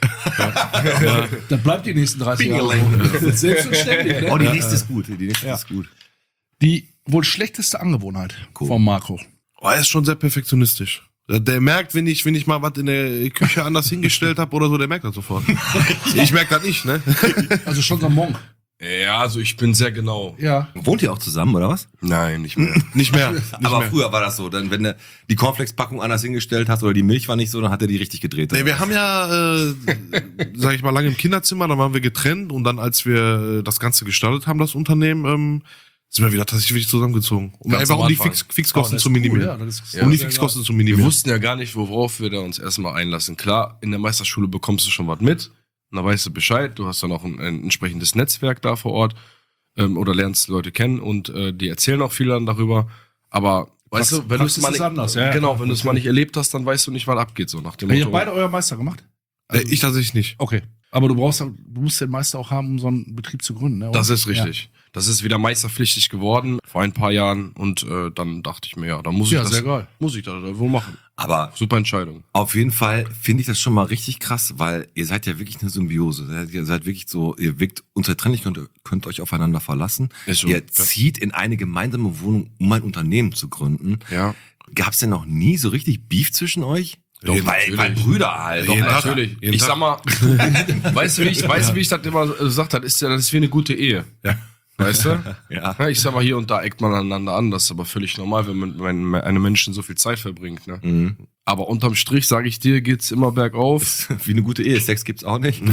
Dann bleibt die nächsten dreißig Jahre. Bingeling. Selbstverständlich, ne? Oh, die nächste ist gut. Die nächste ist gut. Die wohl schlechteste Angewohnheit Cool. von Marco. Oh, er ist schon sehr perfektionistisch. Der, der merkt, wenn ich, wenn ich mal was in der Küche anders hingestellt habe oder so, der merkt das sofort. Ich merke das nicht, ne? Also schon so ein Monk. Ja, also ich bin sehr genau. Ja. Wohnt ihr auch zusammen, oder was? Nein, nicht mehr. Nicht mehr. Nicht Aber mehr. früher war das so. Dann, wenn du die Cornflakes-Packung anders hingestellt hast oder die Milch war nicht so, dann hat er die richtig gedreht. Nee, wir haben ja, äh, sag ich mal, lange im Kinderzimmer, dann waren wir getrennt und dann, als wir äh, das Ganze gestartet haben, das Unternehmen, ähm, sind wir wieder tatsächlich wirklich zusammengezogen. Um Ganz einfach am um die Anfang. Fix, Fixkosten Oh, das zu ist cool, minimieren. ja, das ist um die sehr Fixkosten zu Wir minimieren. wussten ja gar nicht, worauf wir da uns erstmal einlassen. Klar, in der Meisterschule bekommst du schon was mit. Und da weißt du Bescheid. Du hast dann auch ein, ein entsprechendes Netzwerk da vor Ort. Ähm, oder lernst Leute kennen und äh, die erzählen auch viel dann darüber. Aber weißt Prax- du, wenn du es Praxis mal ist nicht, anders, ja, ja. genau, wenn du es mal nicht erlebt hast, dann weißt du nicht, was abgeht, so nach dem Ihr Motto. habt beide euer Meister gemacht? Äh, ich tatsächlich nicht. Okay. Aber du brauchst, du musst den Meister auch haben, um so einen Betrieb zu gründen, ne? Das ist richtig. Das ist wieder meisterpflichtig geworden vor ein paar Jahren und äh, dann dachte ich mir, ja, dann muss Ja, ich sehr das, geil. muss ich das wohl machen. Aber Super Entscheidung. auf jeden Fall finde ich das schon mal richtig krass, weil ihr seid ja wirklich eine Symbiose. Ihr seid wirklich so, ihr wirkt unzertrennlich und könnt euch aufeinander verlassen. Ist so, Ihr ja. zieht in eine gemeinsame Wohnung, um ein Unternehmen zu gründen. Ja. Gab es denn noch nie so richtig Beef zwischen euch? Doch, weil, natürlich. weil Brüder halt. Jeden Doch, Tag. Natürlich. Jeden Ich Tag. sag mal, weißt du, wie ich, weißt du, wie ich das immer gesagt habe, ist ja, das ist wie eine gute Ehe. Ja. Weißt du? Ja. Ja, ich sag mal, hier und da eckt man aneinander an. Das ist aber völlig normal, wenn man wenn eine Menschen so viel Zeit verbringt. Ne? Mhm. Aber unterm Strich, sage ich dir, geht's immer bergauf. Wie eine gute Ehe. Sex gibt's auch nicht.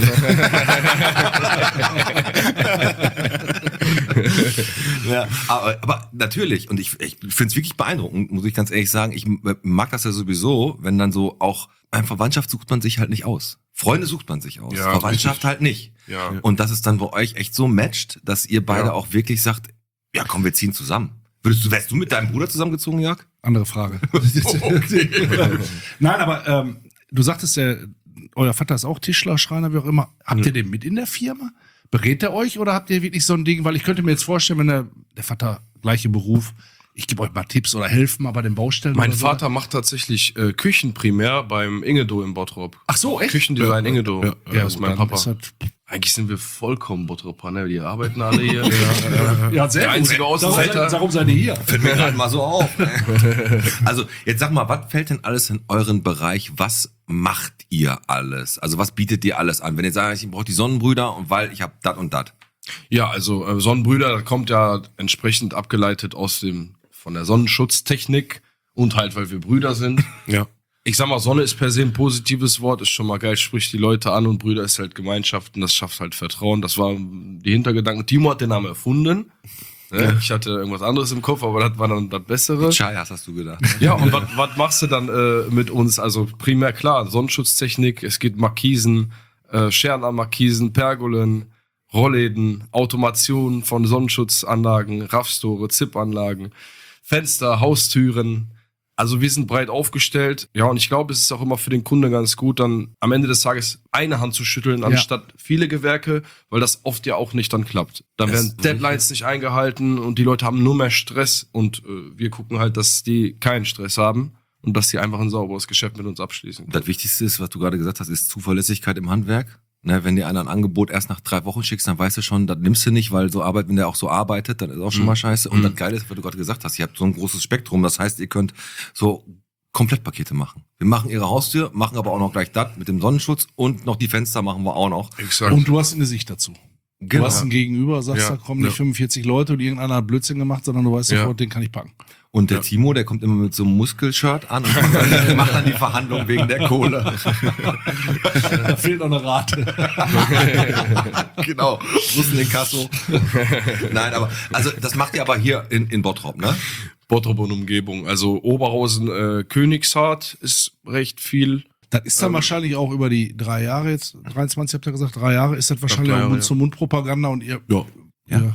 Ja, aber, aber natürlich, und ich, ich finde es wirklich beeindruckend, muss ich ganz ehrlich sagen. Ich mag das ja sowieso, wenn dann so auch, eine Verwandtschaft sucht man sich halt nicht aus. Freunde sucht man sich aus. Ja, Verwandtschaft richtig. halt nicht. Ja. Und dass es dann bei euch echt so matcht, dass ihr beide Ja. auch wirklich sagt, ja komm, wir ziehen zusammen. Würdest du, wärst du mit deinem Bruder zusammengezogen, Jörg? Andere Frage. Nein, aber ähm, du sagtest ja, euer Vater ist auch Tischler, Schreiner, wie auch immer. Habt ihr den mit in der Firma? Berät er euch oder habt ihr wirklich so ein Ding? Weil ich könnte mir jetzt vorstellen, wenn der, der Vater gleiche Beruf, ich gebe euch mal Tipps oder helfen mal bei den Baustellen. Mein oder so. Vater macht tatsächlich äh, Küchen primär beim Ingedo in Bottrop. Ach so, echt? Küchendesign Ingedo. Ja, Ja, das ist gut, mein dann Papa. ist das- Eigentlich sind wir vollkommen Bottroper, ne? Die arbeiten alle hier. Ja, sehr Der gut. einzige Darum Außenseiter. seid- Darum seid ihr hier. Fällt mir gerade mal so auf. Ne? Also, jetzt sag mal, was fällt denn alles in euren Bereich? Was macht ihr alles? Also, was bietet ihr alles an? Wenn ihr sagt, ich brauche die Sonnenbrüder und weil ich habe dat und dat. Ja, also äh, Sonnenbrüder, das kommt ja entsprechend abgeleitet aus dem von der Sonnenschutztechnik und halt, weil wir Brüder sind. Ja. Ich sag mal, Sonne ist per se ein positives Wort, ist schon mal geil, spricht die Leute an und Brüder ist halt Gemeinschaft und das schafft halt Vertrauen. Das war die Hintergedanken. Timo hat den Namen erfunden. Ne? Ich hatte irgendwas anderes im Kopf, aber das war dann das Bessere. Scheiß, hast du gedacht. Ja, und was was machst du dann äh, mit uns? Also primär klar, Sonnenschutztechnik, es geht Markisen, äh, Scheren an Markisen, Pergolen, Rollläden, Automation von Sonnenschutzanlagen, Raffstore, Zip-Anlagen, Fenster, Haustüren. Also wir sind breit aufgestellt. Ja, und ich glaube, es ist auch immer für den Kunde ganz gut, dann am Ende des Tages eine Hand zu schütteln, anstatt viele Gewerke, weil das oft ja auch nicht dann klappt. Dann Das- werden Deadlines nicht eingehalten und die Leute haben nur mehr Stress und äh, wir gucken halt, dass die keinen Stress haben und dass sie einfach ein sauberes Geschäft mit uns abschließen. Das Wichtigste ist, was du gerade gesagt hast, ist Zuverlässigkeit im Handwerk. Ne, wenn dir einer ein Angebot erst nach drei Wochen schickst, dann weißt du schon, das nimmst du nicht, weil so arbeitet, wenn der auch so arbeitet, dann ist auch schon mal scheiße. Und das Geile ist, was du gerade gesagt hast, ihr habt so ein großes Spektrum. Das heißt, ihr könnt so Komplettpakete machen. Wir machen ihre Haustür, machen aber auch noch gleich das mit dem Sonnenschutz und noch die Fenster machen wir auch noch. Exakt. Und du hast eine Sicht dazu. Genau. Du hast ein Gegenüber, sagst, Ja, da kommen nicht ja. fünfundvierzig Leute und irgendeiner hat Blödsinn gemacht, sondern du weißt Ja. sofort, den kann ich packen. Und der Timo, der kommt immer mit so einem Muskelshirt an und macht dann, macht dann die Verhandlung wegen der Kohle. Da fehlt noch eine Rate. Genau. Russen in Kasso. Nein, aber, also, das macht ihr aber hier in, in Bottrop, ne? Bottrop und Umgebung. Also Oberhausen, äh, Königshardt ist recht viel. Das ist dann wahrscheinlich auch über die drei Jahre jetzt, dreiundzwanzig habt ihr gesagt, drei Jahre, ist das wahrscheinlich drei auch Jahre, Mund-zu-Mund-Propaganda und ihr... Ja. Ja.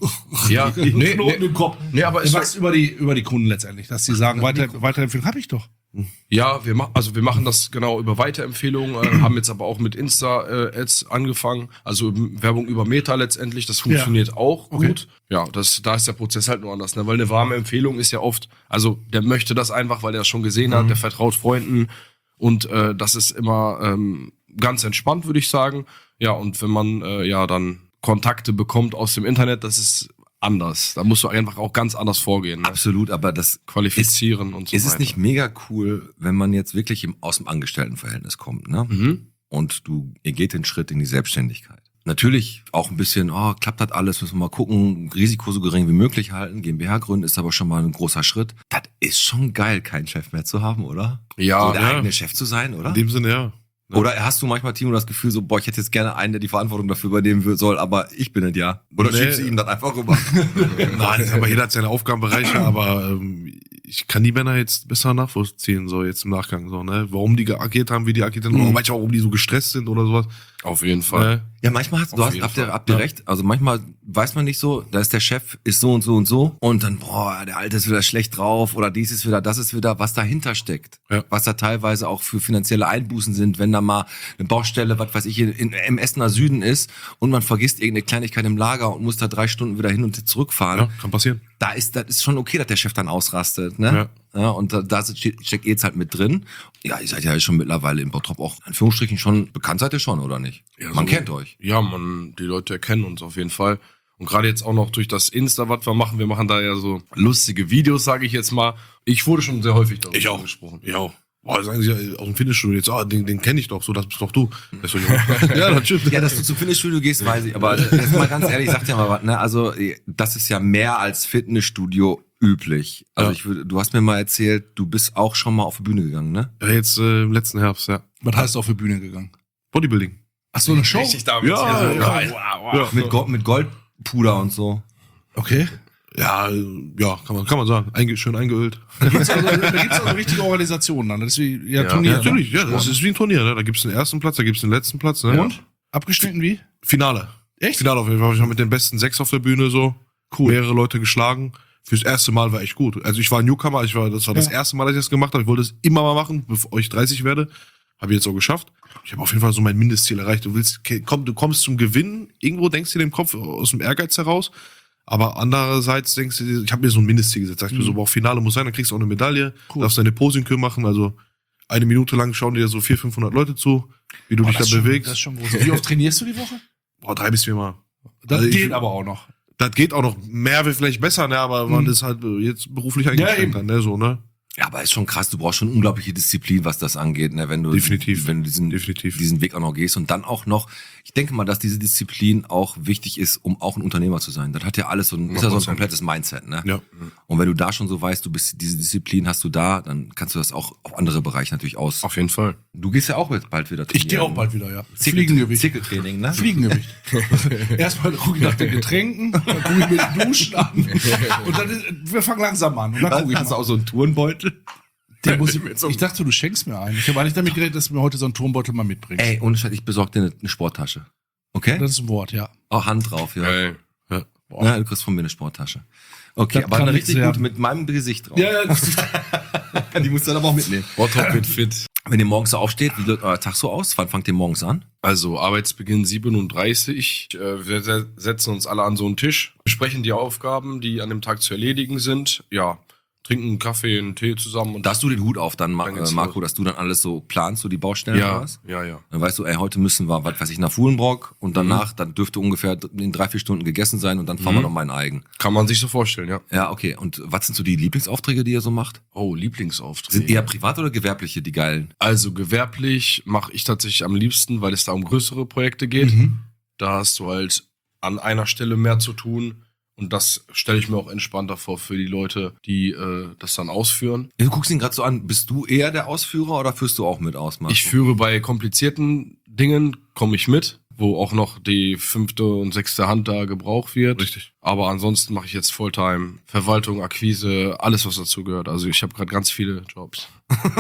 Ja, nee, nee, Knoten im Kopf. nee, aber Ihr es machst über die, über die Kunden letztendlich, dass sie sagen, weiter, Weiterempfehlung habe ich doch. Ja, wir machen, also wir machen das genau über Weiterempfehlungen, äh, haben jetzt aber auch mit Insta-Ads angefangen, also Werbung über Meta letztendlich, das funktioniert auch Okay. gut. Ja, das, da ist der Prozess halt nur anders, ne? Weil eine warme Empfehlung ist ja oft, also der möchte das einfach, weil er das schon gesehen hat, der vertraut Freunden und äh, das ist immer ähm, ganz entspannt, würde ich sagen. Ja, und wenn man äh, ja dann Kontakte bekommt aus dem Internet, das ist anders. Da musst du einfach auch ganz anders vorgehen. Ne? Absolut, aber das Qualifizieren und so ist weiter. es nicht mega cool, wenn man jetzt wirklich im, aus dem Angestelltenverhältnis kommt, ne? Mhm. Und du, ihr geht den Schritt in die Selbstständigkeit. Natürlich auch ein bisschen, oh, klappt das alles, müssen wir mal gucken, Risiko so gering wie möglich halten, GmbH gründen ist aber schon mal ein großer Schritt. Das ist schon geil, keinen Chef mehr zu haben, oder? Ja, so der ja. eigene Chef zu sein, oder? In dem Sinne, ja. Oder hast du manchmal, Timo, das Gefühl so, boah, ich hätte jetzt gerne einen, der die Verantwortung dafür übernehmen will- soll, aber ich bin es ja. Oder Nee. schiebst du ihm das einfach rüber? Nein, aber jeder hat seine Aufgabenbereiche, aber ähm, ich kann die Männer jetzt besser nachvollziehen, so jetzt im Nachgang, so, ne? Warum die geagiert haben, wie die agiert haben, oder manchmal auch, warum die so gestresst sind oder sowas. auf jeden Fall. Ne? Ja, manchmal hast du Auf hast, jeden habt ihr, Fall. habt ihr Ja. recht. Also manchmal weiß man nicht so, da ist der Chef, ist so und so und so und dann, boah, der Alte ist wieder schlecht drauf oder dies ist wieder, das ist wieder, was dahinter steckt. Ja. Was da teilweise auch für finanzielle Einbußen sind, wenn da mal eine Baustelle, was weiß ich, in, in, im Essener Süden ist und man vergisst irgendeine Kleinigkeit im Lager und muss da drei Stunden wieder hin und zurückfahren. Ja, kann passieren. Da ist, das ist schon okay, dass der Chef dann ausrastet, ne? Ja. Ja, und da, da ste- steckt ihr jetzt halt mit drin. Ja, ihr seid ja schon mittlerweile in Bottrop auch, in Anführungsstrichen schon, bekannt seid ihr schon, oder nicht? Ja, Man so- kennt euch. Ja, man, die Leute erkennen uns auf jeden Fall. Und gerade jetzt auch noch durch das Insta, was wir machen, wir machen da ja so lustige Videos, sage ich jetzt mal. Ich wurde schon sehr häufig darüber Ich auch. angesprochen. Ich auch. Boah, sagen sie ja aus dem Fitnessstudio jetzt, ah, den, den kenne ich doch, so, das bist doch du. Das so, ja, das stimmt. Ja, dass du zum Fitnessstudio gehst, weiß ich. Aber jetzt mal ganz ehrlich, sag dir mal was, ne? Also, das ist ja mehr als Fitnessstudio üblich. Also, Ja. ich würde, du hast mir mal erzählt, du bist auch schon mal auf die Bühne gegangen, ne? Ja, jetzt äh, im letzten Herbst, ja. Was heißt du auf die Bühne gegangen? Bodybuilding. Ach so, eine Show? Richtig damit. Ja, ja, ja. Mit, Gold, mit Goldpuder und so. Okay. Ja, äh, ja, kann man, kann man sagen. Einge, schön eingeölt. Da gibt's also, da gibt's also richtige Organisationen dann. Das ist wie ja, Ja, Turnier. Ja, natürlich, ja, ne? das ist wie ein Turnier, ne? Da gibt's den ersten Platz, da gibt's den letzten Platz, ne? Und? Abgeschnitten wie? Finale. Echt? Finale auf jeden Fall. Ich war mit den besten sechs auf der Bühne so. Cool. Mehrere Leute geschlagen. Fürs erste Mal war echt gut. Also ich war Newcomer, ich war, das war das Ja. erste Mal, dass ich das gemacht habe. Ich wollte es immer mal machen, bevor ich dreißig werde. Habe ich jetzt auch geschafft. Ich habe auf jeden Fall so mein Mindestziel erreicht. Du willst, komm, du kommst zum Gewinnen. Irgendwo denkst du dir im Kopf aus dem Ehrgeiz heraus. Aber andererseits denkst du dir, ich habe mir so ein Mindestziel gesetzt. Sag ich mir so, boah, Finale muss sein, dann kriegst du auch eine Medaille. Cool. Darfst deine Posingkür machen. Also eine Minute lang schauen dir so vierhundert, fünfhundert Leute zu, wie du Boah, dich das da ist schon- bewegst. Das ist schon groß. Wie oft trainierst du die Woche? Boah, drei bis vier Mal. Das Also ich- geht aber auch noch. Das geht auch noch, mehr wäre vielleicht besser, ne, aber man Mhm. ist halt äh, jetzt beruflich eingeschränkt, eben. dann, ne, so, ne. Ja, aber ist schon krass, du brauchst schon unglaubliche Disziplin, was das angeht, ne, wenn du, Definitiv. wenn du diesen, Definitiv. diesen Weg auch noch gehst und dann auch noch, ich denke mal, dass diese Disziplin auch wichtig ist, um auch ein Unternehmer zu sein. Das hat ja alles so ein, ist ja so ein komplettes Mindset, ne? Ja. Und wenn du da schon so weißt, du bist, diese Disziplin hast du da, dann kannst du das auch auf andere Bereiche natürlich aus. Auf jeden Fall. Du gehst ja auch jetzt bald wieder Ich gehe trainieren. auch bald wieder, ja. Zirkel- Fliegengewicht. Zirkeltraining, ne? Fliegengewicht. Erstmal gucke ich nach den Getränken, dann gucke ich mir die Duschen an. Und dann, ist- wir fangen langsam an. Und dann gucke ich Hast du mal. auch so einen Turnbeutel? Den muss ich, ich dachte, du schenkst mir einen. Ich habe eigentlich damit gerechnet, dass du mir heute so einen Turmbeutel mal mitbringst. Ey, ohne Scheiß, ich besorge dir eine, eine Sporttasche. Okay? Das ist ein Wort, ja. Auch Hand drauf, ja. Geil. Ja. Ja, du kriegst von mir eine Sporttasche. Okay, Das aber kann eine nichts richtig werden. gute mit meinem Gesicht drauf. Ja, ja. Die musst du dann aber auch mitnehmen. Bottrop wird fit. Wenn ihr morgens so aufsteht, wie läuft euer Tag so aus? Wann fangt ihr morgens an? Also Arbeitsbeginn sieben Uhr dreißig. Äh, wir se- setzen uns alle an so einen Tisch, besprechen die Aufgaben, die an dem Tag zu erledigen sind. Ja, trinken einen Kaffee, einen Tee zusammen. Und Da hast du den Hut auf dann, Ma Dann geht's äh, Marco, los. dass du dann alles so planst, so die Baustellen oder ja, was? ja, ja. Dann weißt du, ey, heute müssen wir, was weiß ich, nach Fuhlenbrock und danach, dann dürfte ungefähr in drei, vier Stunden gegessen sein und dann fahren wir noch meinen eigen. Kann man sich so vorstellen, ja. Ja, okay. Und was sind so die Lieblingsaufträge, die ihr so macht? Oh, Lieblingsaufträge. Sind eher privat oder gewerbliche, die geilen? Also gewerblich mache ich tatsächlich am liebsten, weil es da um größere Projekte geht. Da hast du halt an einer Stelle mehr zu tun. Und das stelle ich mir auch entspannter vor für die Leute, die äh, das dann ausführen. Du guckst ihn gerade so an, bist du eher der Ausführer oder führst du auch mit aus, Marco? Ich führe bei komplizierten Dingen, komme ich mit, wo auch noch die fünfte und sechste Hand da gebraucht wird. Richtig. Aber ansonsten mache ich jetzt Fulltime Verwaltung, Akquise, alles was dazu gehört. Also ich habe gerade ganz viele Jobs.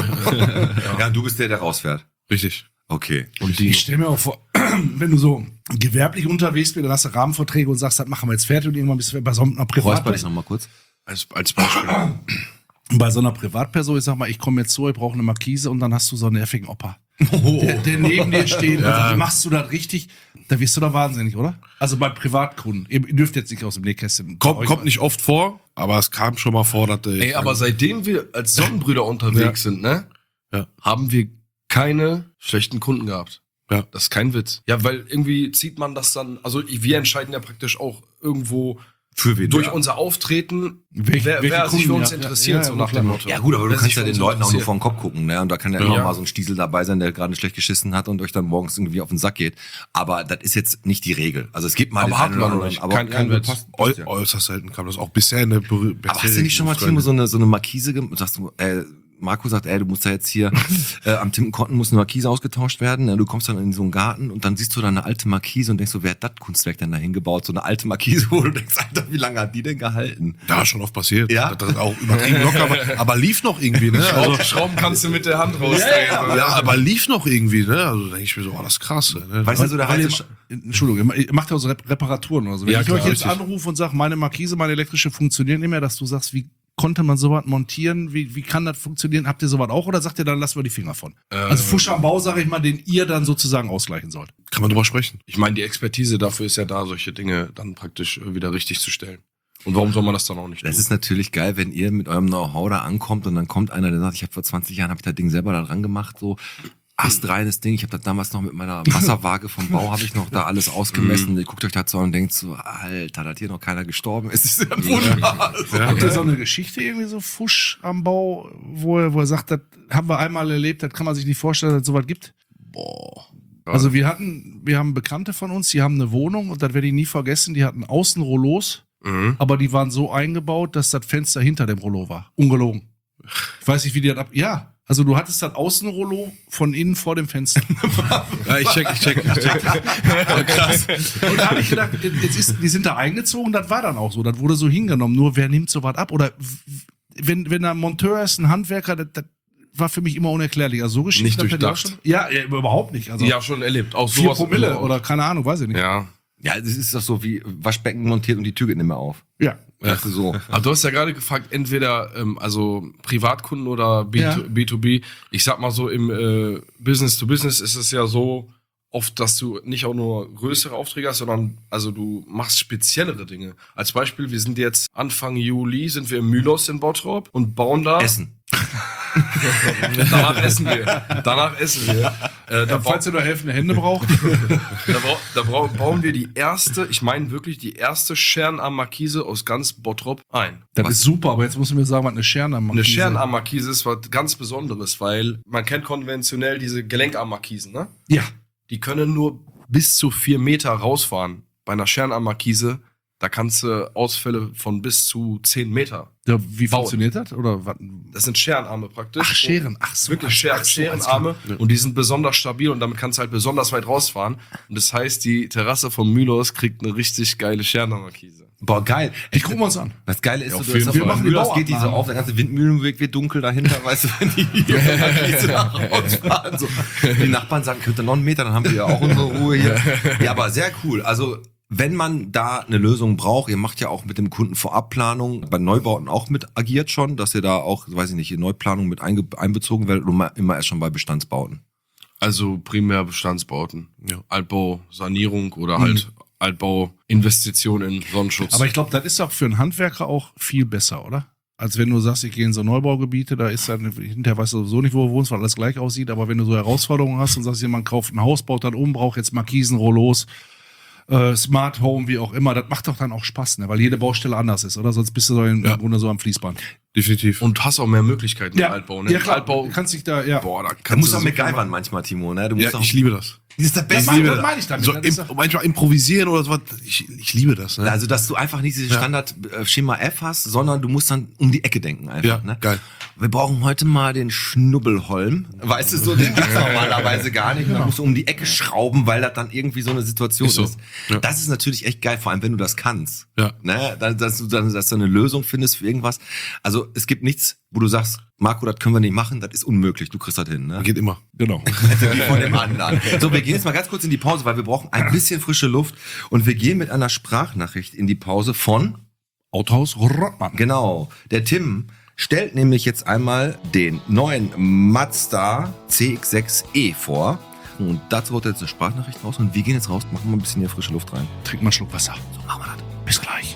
Ja, du bist der, der rausfährt. Richtig. Okay. Und die Ich stelle mir auch vor, wenn du so gewerblich unterwegs bist, dann hast du Rahmenverträge und sagst, das machen wir jetzt fertig und irgendwann bist du bei so einer Räusper dich Privatperson. noch mal kurz. als, als Beispiel. Bei so einer Privatperson, ich sag mal, ich komme jetzt so, ich brauche eine Markise und dann hast du so einen nervigen Opa. Der, der neben dir steht, und wie machst du das richtig? Da wirst du doch wahnsinnig, oder? Also bei Privatkunden. Ihr dürft jetzt nicht aus dem Nähkästchen. Kommt, kommt nicht oft vor, aber es kam schon mal vor, dass äh, Ey, aber seitdem wir als Sonnenbrüder unterwegs sind, ne, Ja. haben wir keine schlechten Kunden gehabt. Ja. Das ist kein Witz. Ja, weil irgendwie zieht man das dann, also wir entscheiden ja praktisch auch irgendwo Für wen? durch ja. unser Auftreten, Welche- wer, welche wer sich für Kunden, uns ja. interessiert, Ja, so ja, nach klar. dem Motto. Ja gut, aber du Wer kannst sich ja für den uns Leuten auch nur interessiert. vor den Kopf gucken, ne? Und da kann ja, Ja. immer mal so ein Stiesel dabei sein, der gerade schlecht geschissen hat und euch dann morgens irgendwie auf den Sack geht. Aber das ist jetzt nicht die Regel. Also es gibt mal Aber den hatten einen wir oder noch anderen, nicht. aber Kein- kein ja, Witz. passt, äu passt ja. äußerst selten kam das auch bisher in der Berü- Aber hast du nicht schon mal, bisherigen Timo, so eine, so eine Markise gemacht? Sagst du, äh, Marco sagt, ey, du musst da jetzt hier, äh, am Timkenkonten muss eine Markise ausgetauscht werden. Ne? Du kommst dann in so einen Garten und dann siehst du da eine alte Markise und denkst so, wer hat das Kunstwerk denn da hingebaut? So eine alte Markise, wo du denkst, Alter, wie lange hat die denn gehalten? Ja, schon oft passiert. Ja? Das ist auch übertrieben locker, aber, aber lief noch irgendwie, ne? Also, Schrauben, Schrauben kannst du mit der Hand rausdrehen. ja, aber lief noch irgendwie, ne? Also denke ich mir so, oh, das ist krass. Ne? Weißt du, so der Weil ihr, heiße ma- Entschuldigung, ihr macht ja auch so Rep Reparaturen oder so. Wenn Ja, ich klar, euch jetzt richtig. anrufe und sage, meine Markise, meine elektrische funktioniert nicht mehr, dass du sagst, wie konnte man sowas montieren? Wie, wie kann das funktionieren? Habt ihr sowas auch oder sagt ihr, dann lassen wir die Finger von? Also Fusch am Bau, sage ich mal, den ihr dann sozusagen ausgleichen sollt. Kann man drüber sprechen. Ich meine, die Expertise dafür ist ja da, solche Dinge dann praktisch äh, wieder richtig zu stellen. Und warum soll man das dann auch nicht Das tun? ist natürlich geil, wenn ihr mit eurem Know-how da ankommt und dann kommt einer, der sagt, ich habe vor zwanzig Jahren hab ich das Ding selber da dran gemacht, so. astreines Ding. Ich habe das damals noch mit meiner Wasserwaage vom Bau, habe ich noch da alles ausgemessen. Ihr guckt euch das so an und denkt so, Alter, dass hier noch keiner gestorben ist. Das ist ja ein Wunder. Habt ihr so eine Geschichte irgendwie so Fusch am Bau, wo er, wo er sagt, das haben wir einmal erlebt, das kann man sich nicht vorstellen, dass es sowas gibt? Boah. Also wir hatten, wir haben Bekannte von uns, die haben eine Wohnung und das werde ich nie vergessen, die hatten außen Rollos, Mhm. aber die waren so eingebaut, dass das Fenster hinter dem Rollo war. Ungelogen. Ich weiß nicht, wie die das ab... Ja, also du hattest das Außenrollo von innen vor dem Fenster. Ja, ich check, ich check, ich check. Krass. Und da habe ich gedacht, jetzt ist, die sind da eingezogen, das war dann auch so. Das wurde so hingenommen. Nur wer nimmt sowas ab? Oder wenn, wenn da ein Monteur ist, ein Handwerker, das, das war für mich immer unerklärlich. Also so Geschichten. Nicht das hätte ich auch durchdacht. schon- Ja, ja, überhaupt nicht. Also Ja, schon erlebt. Auch vier sowas. Promille oder keine Ahnung, weiß ich nicht. Ja. Ja, das ist doch so wie Waschbecken montiert und die Tür geht nicht mehr auf. Ja. Weißt du, so. Aber du hast ja gerade gefragt, entweder ähm, also Privatkunden oder B Ja. to B. Ich sag mal so, im äh, Business to Business ist es ja so oft, dass du nicht auch nur größere Aufträge hast, sondern also du machst speziellere Dinge. Als Beispiel, wir sind jetzt Anfang Juli, sind wir im Mylos in Bottrop und bauen da. Essen. Danach essen wir. Danach essen wir. Äh, da, Ja, bau, falls ihr noch helfende Hände braucht. da, bau, da brau, bauen wir die erste, ich meine wirklich die erste Scherenarm-Markise aus ganz Bottrop ein. Das Was? ist super, aber jetzt muss ich mir sagen, was eine Scherenarm Eine Scherenarm-Markise ist was ganz Besonderes, weil man kennt konventionell diese Gelenkarm-Markisen, ne? Ja. Die können nur bis zu vier Meter rausfahren. Bei einer Scherenarm-Markise, da kannst du Ausfälle von bis zu zehn Meter. Ja, wie Bauen. funktioniert das? Oder was? Das sind Scherenarme praktisch. Ach, Scheren. Ach so. Wirklich Scher Ach so, Scherenarme. Und die sind besonders stabil und damit kannst du halt besonders weit rausfahren. Und das heißt, die Terrasse vom Mylos kriegt eine richtig geile Scherenarm-Markise. Boah, geil. Die gucken wir uns an. Das Geile ist, Ja, so, auf du jeden hast Fall. auf Wir machen Müller, die es geht die so Bauabnahmen. auf, der ganze Windmühlenweg wird dunkel dahinter, weißt du, wenn die hier Markise nach rausfahren. So. Die Nachbarn sagen, könnt ihr noch einen Meter, dann haben wir ja auch unsere Ruhe hier. Ja, aber sehr cool. Also, wenn man da eine Lösung braucht, ihr macht ja auch mit dem Kunden Vorabplanung, bei Neubauten auch mit agiert schon, dass ihr da auch, weiß ich nicht, in Neuplanung mit einge einbezogen werdet oder immer erst schon bei Bestandsbauten? Also primär Bestandsbauten. Ja. Altbau, Sanierung oder halt Altbau, Investition in Sonnenschutz. Aber ich glaube, das ist auch für einen Handwerker auch viel besser, oder? Als wenn du sagst, ich gehe in so Neubaugebiete, da ist dann, hinterher weißt du sowieso nicht, wo du wohnst, weil alles gleich aussieht, aber wenn du so Herausforderungen hast und sagst, jemand kauft ein Haus, baut dann um, braucht jetzt Markisen, Rollos, äh, Smart Home, wie auch immer, das macht doch dann auch Spaß, ne? Weil jede Baustelle anders ist, oder? Sonst bist du so im Ja. Grunde so am Fließband. Definitiv. und hast auch mehr Möglichkeiten im Altbau. Ne? ja klar, Altbau, du kannst dich da, ja. boah, da Da kannst musst du du auch so MacGyvern manchmal, Timo, ne? Du musst Ja, auch, ich liebe das. das ist der Das Beste. meine- das meine ich damit. So das im, ist doch- manchmal improvisieren oder sowas. Ich, ich liebe das. Ne? Also, dass du einfach nicht dieses Ja. Standard-Schema F hast, sondern du musst dann um die Ecke denken einfach. Ja, ne? geil. Wir brauchen heute mal den Schnubbelholm. Weißt du so, den gibt's normalerweise gar nicht. Man muss um die Ecke schrauben, weil das dann irgendwie so eine Situation ist. Ist so. Ja. Das ist natürlich echt geil, vor allem wenn du das kannst. Ja. Ne? Dass, dass du dann dass du eine Lösung findest für irgendwas. Also es gibt nichts, wo du sagst, Marco, das können wir nicht machen, das ist unmöglich, du kriegst das hin. Ne? Geht immer. Genau. Wie von dem anderen. So, wir gehen jetzt mal ganz kurz in die Pause, weil wir brauchen ein bisschen frische Luft. Und wir gehen mit einer Sprachnachricht in die Pause von, Autohaus Rottmann. genau, der Tim stellt nämlich jetzt einmal den neuen Mazda C X sechs E vor. Und dazu haut er jetzt eine Sprachnachricht raus. Und wir gehen jetzt raus, machen mal ein bisschen hier frische Luft rein. Trink mal einen Schluck Wasser. So machen wir das. Bis gleich.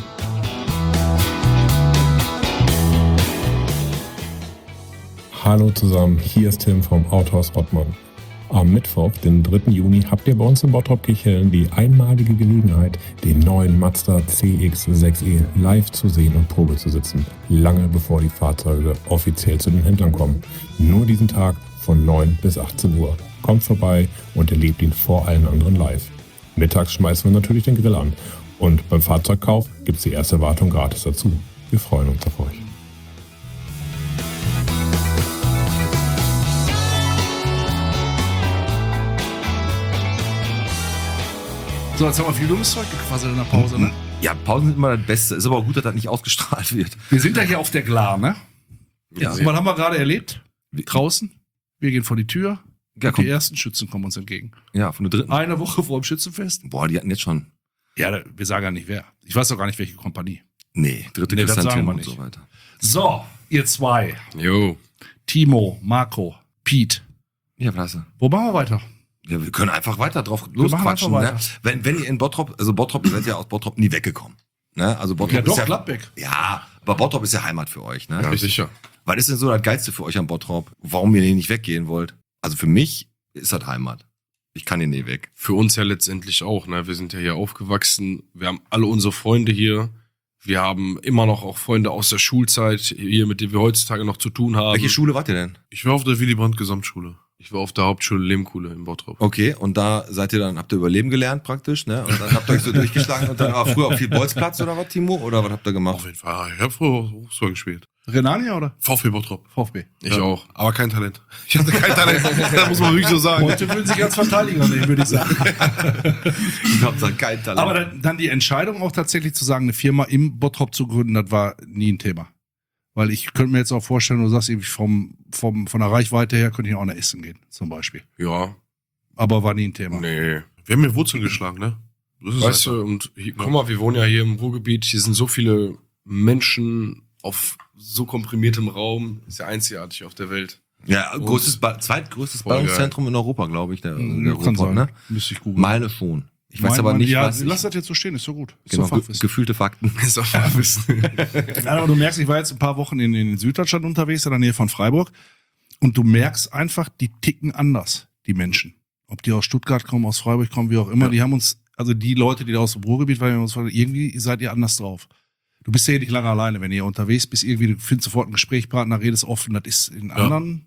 Hallo zusammen, hier ist Tim vom Autohaus Rottmann. Am Mittwoch, den dritten Juni, habt ihr bei uns in Bottrop-Kirchhellen die einmalige Gelegenheit, den neuen Mazda C X sechs E live zu sehen und Probe zu sitzen. Lange bevor die Fahrzeuge offiziell zu den Händlern kommen. Nur diesen Tag von neun bis achtzehn Uhr. Kommt vorbei und erlebt ihn vor allen anderen live. Mittags schmeißen wir natürlich den Grill an. Und beim Fahrzeugkauf gibt es die erste Wartung gratis dazu. Wir freuen uns auf euch. So, jetzt haben wir viel dummes Zeug gequasselt in der Pause, ne? Ja, Pausen sind immer das Beste. Ist aber auch gut, dass das nicht ausgestrahlt wird. Wir sind ja hier auf der Glar, ne? Ja, Und was haben wir gerade erlebt? Draußen. Wir gehen vor die Tür. ja, komm, Die ersten Schützen kommen uns entgegen. ja von der dritten. Eine Woche vor dem Schützenfest. Boah, die hatten jetzt schon, Ja, da- wir sagen ja nicht wer. Ich weiß doch gar nicht, welche Kompanie. nee, dritte Nee, das Christian sagen Tim wir und nicht. so weiter. So, ihr zwei. Jo. Timo, Marco, Pete. Ja, klasse. Wo machen wir weiter? Ja, wir können einfach weiter drauf machen losquatschen. einfach Ne? weiter. Wenn, wenn ihr in Bottrop, also Bottrop, ihr seid ja aus Bottrop nie weggekommen. Ne? Also Bottrop Ja, ist doch, ja, Gladbeck. ja, aber Bottrop ist ja Heimat für euch. Ne? Ja, sicher. Was ist denn so das Geilste für euch an Bottrop? Warum ihr nicht weggehen wollt? Also für mich ist das Heimat. Ich kann hier nie weg. Für uns ja letztendlich auch, ne? Wir sind ja hier aufgewachsen. Wir haben alle unsere Freunde hier. Wir haben immer noch auch Freunde aus der Schulzeit hier, mit denen wir heutzutage noch zu tun haben. Welche Schule wart ihr denn? Ich war auf der Willy Brandt Gesamtschule. Ich war auf der Hauptschule Lehmkuhle in Bottrop. Okay, und da seid ihr dann, habt ihr Überleben gelernt praktisch, ne? Und dann habt ihr euch so durchgeschlagen und dann war früher auf viel Bolzplatz oder was, Timo? Oder was habt ihr Auf gemacht? jeden Fall. Ich habe früher Fußball gespielt. Renania oder? VfB Bottrop. VfB. Ich Ja, auch. Aber kein Talent. Ich hatte kein Talent. Das muss man wirklich so sagen. Heute würden sie ganz Verteidiger nehmen, würde ich sagen. Ich hab da kein Talent. Aber dann, dann die Entscheidung auch tatsächlich zu sagen, eine Firma im Bottrop zu gründen, das war nie ein Thema. Weil ich könnte mir jetzt auch vorstellen, du sagst irgendwie vom, vom, von der Reichweite her könnte ich auch nach Essen gehen, zum Beispiel. Ja, Aber war nie ein Thema. nee. Wir haben mir Wurzeln geschlagen, ne? Das ist Weißt einfach- du, und hier, guck mal, wir wohnen ja hier im Ruhrgebiet, hier sind so viele Menschen auf so komprimiertem Raum, ist ja einzigartig auf der Welt. ja, größtes ba zweitgrößtes Voll geil. Ballungszentrum in Europa, glaube ich, der, der Mhm, kann Ruhrpott, sein. ne? Müsste ich googeln. Meine schon. Ich weiß Mein- aber mein- nicht, ja, was. lass das jetzt so stehen, ist so gut. Ist Genau, so ge Fachwissen. gefühlte Fakten. Ist auch Fachwissen. Ja, aber du merkst, ich war jetzt ein paar Wochen in, in Süddeutschland unterwegs, in der Nähe von Freiburg. Und du merkst einfach, die ticken anders, die Menschen. Ob die aus Stuttgart kommen, aus Freiburg kommen, wie auch immer. Die haben uns, also die Leute, die da aus dem Ruhrgebiet waren, die haben uns gefragt, irgendwie seid ihr anders drauf. Du bist ja nicht lange alleine, wenn ihr unterwegs bist. Irgendwie, du findest sofort einen Gesprächspartner, redest offen. Das ist in anderen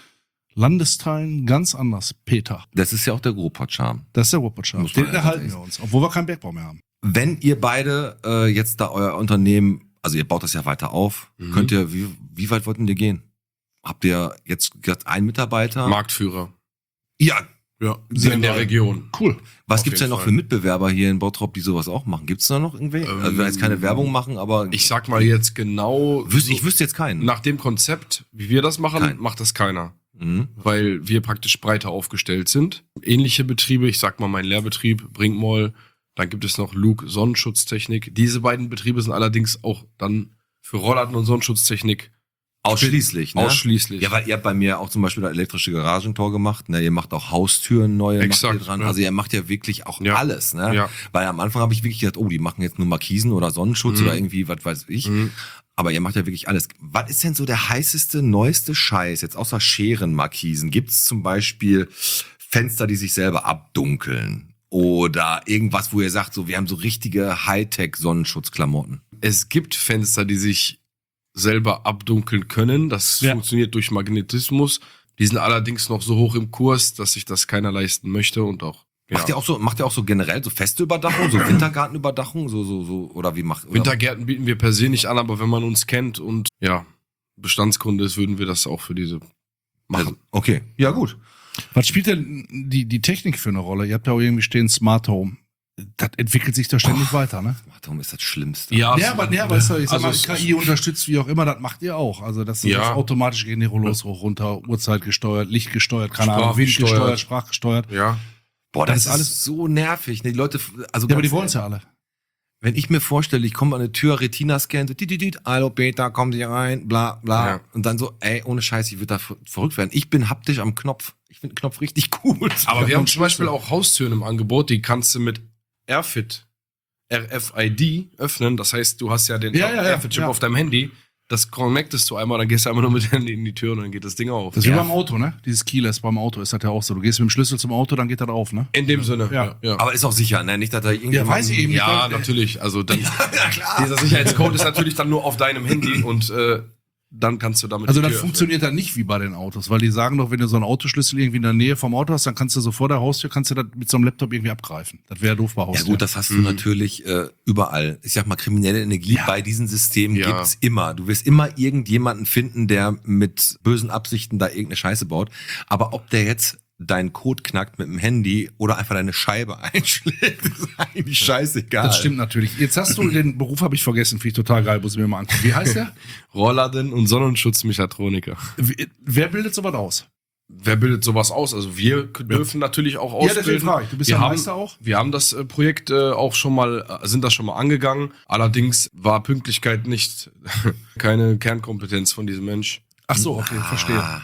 Landesteilen ganz anders. Peter. Das ist ja auch der Ruhrpott-Charme. Das ist der Ruhrpott-Charme. Muss man Den ja erhalten sagen. wir uns, obwohl wir keinen Bergbau mehr haben. Wenn ihr beide äh, jetzt da euer Unternehmen, also ihr baut das ja weiter auf, Mhm. könnt ihr, wie, wie weit wollten ihr gehen? Habt ihr jetzt gesagt, einen Mitarbeiter? Marktführer. Ja. Ja. In der Region. Cool. Was Auf gibt's jeden denn noch Fall. für Mitbewerber hier in Bottrop, die sowas auch machen? Gibt's da noch irgendwie? Ähm, also wir jetzt keine Werbung machen, aber Ich sag mal jetzt genau, wüsste, so- ich wüsste jetzt keinen. nach dem Konzept, wie wir das machen, Kein. macht das keiner. Mhm. Weil wir praktisch breiter aufgestellt sind. Ähnliche Betriebe, ich sag mal mein Lehrbetrieb, Brinkmoll, dann gibt es noch Luke Sonnenschutztechnik. Diese beiden Betriebe sind allerdings auch dann für Rollladen und Sonnenschutztechnik Ausschließlich, ne? ausschließlich. Ja, weil ihr habt bei mir auch zum Beispiel das elektrische Garagentor gemacht, ne? Ihr macht auch Haustüren neue, Exakt, macht ihr dran. ja. Also ihr macht ja wirklich auch Ja. alles, ne? Ja. Weil am Anfang habe ich wirklich gedacht, oh, die machen jetzt nur Markisen oder Sonnenschutz Mhm. oder irgendwie, was weiß ich. Mhm. Aber ihr macht ja wirklich alles. Was ist denn so der heißeste, neueste Scheiß, jetzt außer Scherenmarkisen? Gibt's zum Beispiel Fenster, die sich selber abdunkeln? Oder irgendwas, wo ihr sagt, so, wir haben so richtige Hightech-Sonnenschutzklamotten. Es gibt Fenster, die sich selber abdunkeln können. Das Ja. funktioniert durch Magnetismus. Die sind allerdings noch so hoch im Kurs, dass sich das keiner leisten möchte und auch. Macht ihr auch so, macht ihr auch so generell so feste Überdachung, so Wintergartenüberdachung, so, so, so, oder wie macht, oder? Wintergärten bieten wir per se nicht an, aber wenn man uns kennt und ja, Bestandskunde ist, würden wir das auch für diese machen. Also, okay, ja gut. Was spielt denn die, die Technik für eine Rolle? Ihr habt ja auch irgendwie stehen Smart Home. Das entwickelt sich doch ständig weiter, ne? Warum ist das Schlimmste? Ja, Ja, aber, ja, aber ist, doch- ich sag also mal, es- K I unterstützt, wie auch immer, das macht ihr auch. Also das ist Ja. das automatisch gehen die Rollos hoch, runter, Uhrzeit gesteuert, Licht gesteuert, keine Ahnung, Wind Sprachgesteuert. gesteuert, Sprachgesteuert. ja. Boah, das, Das ist ist alles alles- so nervig. Ne? Die Leute, also Ja, aber die ganz wollen es ja alle. wenn ich mir vorstelle, ich komme an eine Tür, Retina-Scan, so, dit, dit, dit, hallo Peter, kommen Sie rein, bla, bla. Ja. Und dann so, ey, ohne Scheiß, ich würde da ver- verrückt werden. Ich bin haptisch am Knopf. Ich finde den Knopf richtig cool. Aber wir haben zum Beispiel auch Haustüren im Angebot, die kannst du mit AirFit, R F I D öffnen. Das heißt, du hast ja den Ja, ja, ja, AirFit-Chip ja. auf deinem Handy. Das connectest du einmal, dann gehst du einmal nur mit dem Handy in die Tür und dann geht das Ding auf. Das ist wie Ja. beim Auto, ne? Dieses Keyless beim Auto ist das ja auch so. Du gehst mit dem Schlüssel zum Auto, dann geht das auf, ne? In dem Sinne, Ja. ja. Aber ist auch sicher, ne? Nicht, dass da irgendwie. Ja, weiß ich eben nicht. Ja, weil- natürlich. Also dann, Ja, klar. dieser Sicherheitscode ist natürlich dann nur auf deinem Handy und äh, dann kannst du damit Also die das Tür funktioniert dann nicht wie bei den Autos, weil die sagen doch, wenn du so einen Autoschlüssel irgendwie in der Nähe vom Auto hast, dann kannst du so vor der Haustür, kannst du das mit so einem Laptop irgendwie abgreifen. Das wäre doof bei Ja Haustür. gut, das hast du Mhm. natürlich äh, überall. Ich sag mal, kriminelle Energie Ja. bei diesen Systemen Ja. gibt's immer. Du wirst immer irgendjemanden finden, der mit bösen Absichten da irgendeine Scheiße baut. Aber ob der jetzt deinen Code knackt mit dem Handy oder einfach deine Scheibe einschlägt, ist eigentlich scheißegal. Das stimmt natürlich. Jetzt hast du den Beruf, habe ich vergessen, finde ich total geil, muss ich mir mal angucken. Wie heißt der? Rollladen und Sonnenschutzmechatroniker. Wie- Wer bildet sowas aus? Wer bildet sowas aus? Also wir k- dürfen natürlich auch Ja, deswegen ausbilden. frage ich. Du bist wir ja haben, Meister auch. Wir haben das äh, Projekt äh, auch schon mal, äh, sind das schon mal angegangen. Allerdings war Pünktlichkeit nicht keine Kernkompetenz von diesem Mensch. Ach so, okay, verstehe. Ah.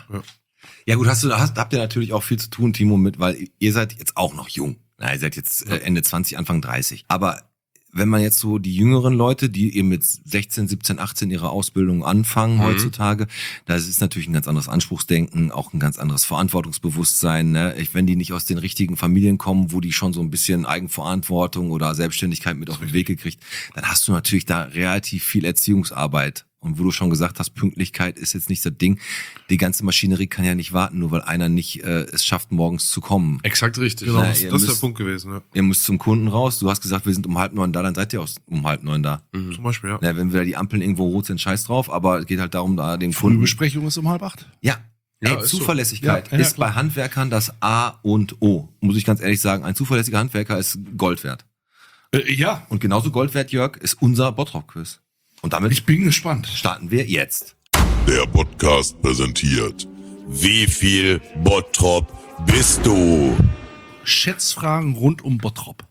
Ja gut, hast du, hast, habt ihr natürlich auch viel zu tun, Timo, mit, weil ihr seid jetzt auch noch jung. Na, ihr seid jetzt äh, Ende zwanzig, Anfang dreißig. Aber wenn man jetzt so die jüngeren Leute, die eben mit sechzehn, siebzehn, achtzehn ihre Ausbildung anfangen Mhm. heutzutage, da ist natürlich ein ganz anderes Anspruchsdenken, auch ein ganz anderes Verantwortungsbewusstsein. Ne? Ich, wenn die nicht aus den richtigen Familien kommen, wo die schon so ein bisschen Eigenverantwortung oder Selbstständigkeit mit auf den Weg gekriegt, dann hast du natürlich da relativ viel Erziehungsarbeit. Und wo du schon gesagt hast, Pünktlichkeit ist jetzt nicht das Ding. Die ganze Maschinerie kann ja nicht warten, nur weil einer nicht äh, es schafft, morgens zu kommen. Exakt richtig. Genau, Na, das, ihr das ist der müsst- Punkt gewesen, ja. Ihr müsst zum Kunden raus. Du hast gesagt, wir sind um halb neun da, dann seid ihr auch um halb neun da. Zum Beispiel, ja. Ja, wenn wieder die Ampeln irgendwo rot sind, scheiß drauf, aber es geht halt darum, da den Kunden. Frühbesprechung ist um halb acht. Ja. Ja, Ey, ist so. Zuverlässigkeit Ja, ja, ist klar. bei Handwerkern das A und O. Muss ich ganz ehrlich sagen, ein zuverlässiger Handwerker ist Gold wert. Äh, ja, Und genauso Gold wert, Jörg, ist unser Bottrop-Quiz. Und damit ich bin gespannt. starten wir jetzt. Der Podcast präsentiert. Wie viel Bottrop bist du? Schätzfragen rund um Bottrop.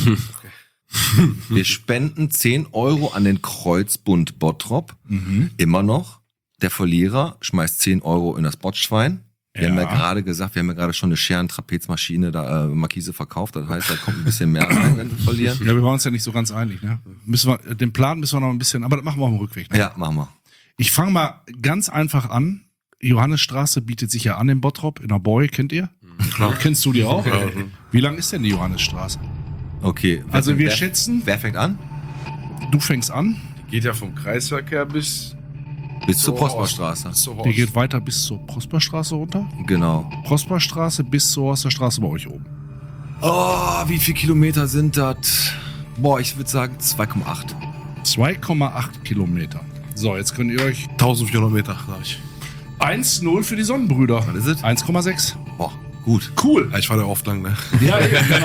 Wir spenden zehn Euro an den Kreuzbund Bottrop. Immer noch. Der Verlierer schmeißt zehn Euro in das Botschwein. Wir haben ja Ja. gerade gesagt, wir haben ja gerade schon eine Scheren-Trapezmaschine, da äh, Markise verkauft. Das heißt, da kommt ein bisschen mehr rein, wenn wir verlieren. Ja, wir waren uns ja nicht so ganz einig. Ne? Müssen wir, den Plan müssen wir noch ein bisschen, aber das machen wir auf dem Rückweg. Ne? Ja, machen wir. Ich fange mal ganz einfach an. Johannesstraße bietet sich ja an in Bottrop, in der Boy, kennt ihr? Klar. Kennst du die auch? Wie lang ist denn die Johannesstraße? Okay. wer Also fängt- wir wer, schätzen, Wer fängt an? du fängst an, Geht ja vom Kreisverkehr bis Bis zur zur Prosperstraße. Horst. Zur der Horst. geht weiter bis zur Prosperstraße runter. Genau. Prosperstraße bis zur Horsterstraße bei euch oben. Oh, wie viele Kilometer sind das? Boah, ich würde sagen zwei Komma acht. zwei Komma acht Kilometer. So, jetzt könnt ihr euch eintausendvierhundert Meter, sag ich. eins null für die Sonnenbrüder. Was ist es? eins Komma sechs. Boah, gut. Cool. Ja, ich war da oft lang, ne? Ja, ja, genau.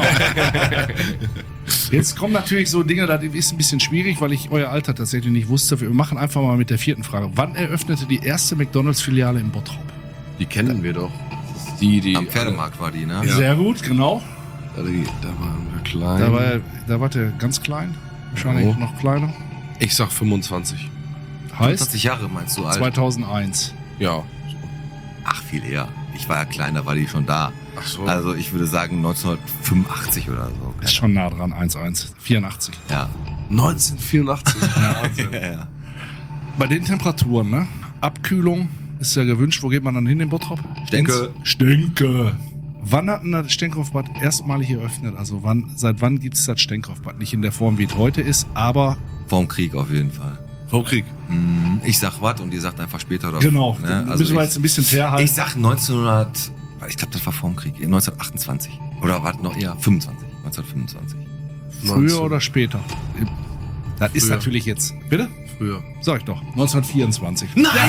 Jetzt kommen natürlich so Dinge, das ist ein bisschen schwierig, weil ich euer Alter tatsächlich nicht wusste. Wir machen einfach mal mit der vierten Frage. Wann eröffnete die erste McDonalds-Filiale in Bottrop? Die kennen wir doch. Das ist die, die. Am Pferdemarkt war die, ne? Sehr gut, genau. Die, da waren wir klein. Da war, da war der ganz klein. Wahrscheinlich Ja. noch kleiner. Ich sag fünfundzwanzig. Heißt zwanzig Jahre meinst du alt? zweitausendeins. Ja. Ach, viel eher. Ich war ja klein, da war die schon da. Ach so. Also ich würde sagen neunzehnhundertfünfundachtzig oder so. Ist schon nah dran, eins eins. vierundachtzig. Ja. neunzehnhundertvierundachtzig. ja, ja. Bei den Temperaturen, ne? Abkühlung ist ja gewünscht. Wo geht man dann hin in Bottrop? Stenke. Stenke. Wann hat denn das Stenkopfbad erstmalig eröffnet? Also wann, seit wann gibt es das Stenkopfbad? Nicht in der Form, wie es heute ist, aber Vorm Krieg auf jeden Fall. Vom Krieg. Hm, Ich sag was und ihr sagt einfach später oder genau. Ne? Müssen Also wir ich, jetzt ein bisschen fair halten. ich sag neunzehnhundert, ich glaube, das war vorm Krieg, neunzehnhundertachtundzwanzig. Oder war das noch eher fünfundzwanzig, neunzehnhundertfünfundzwanzig. Früher neunzehn. oder später? Das ist Früher. natürlich jetzt. Bitte? Früher. Sag ich doch. neunzehnhundertvierundzwanzig.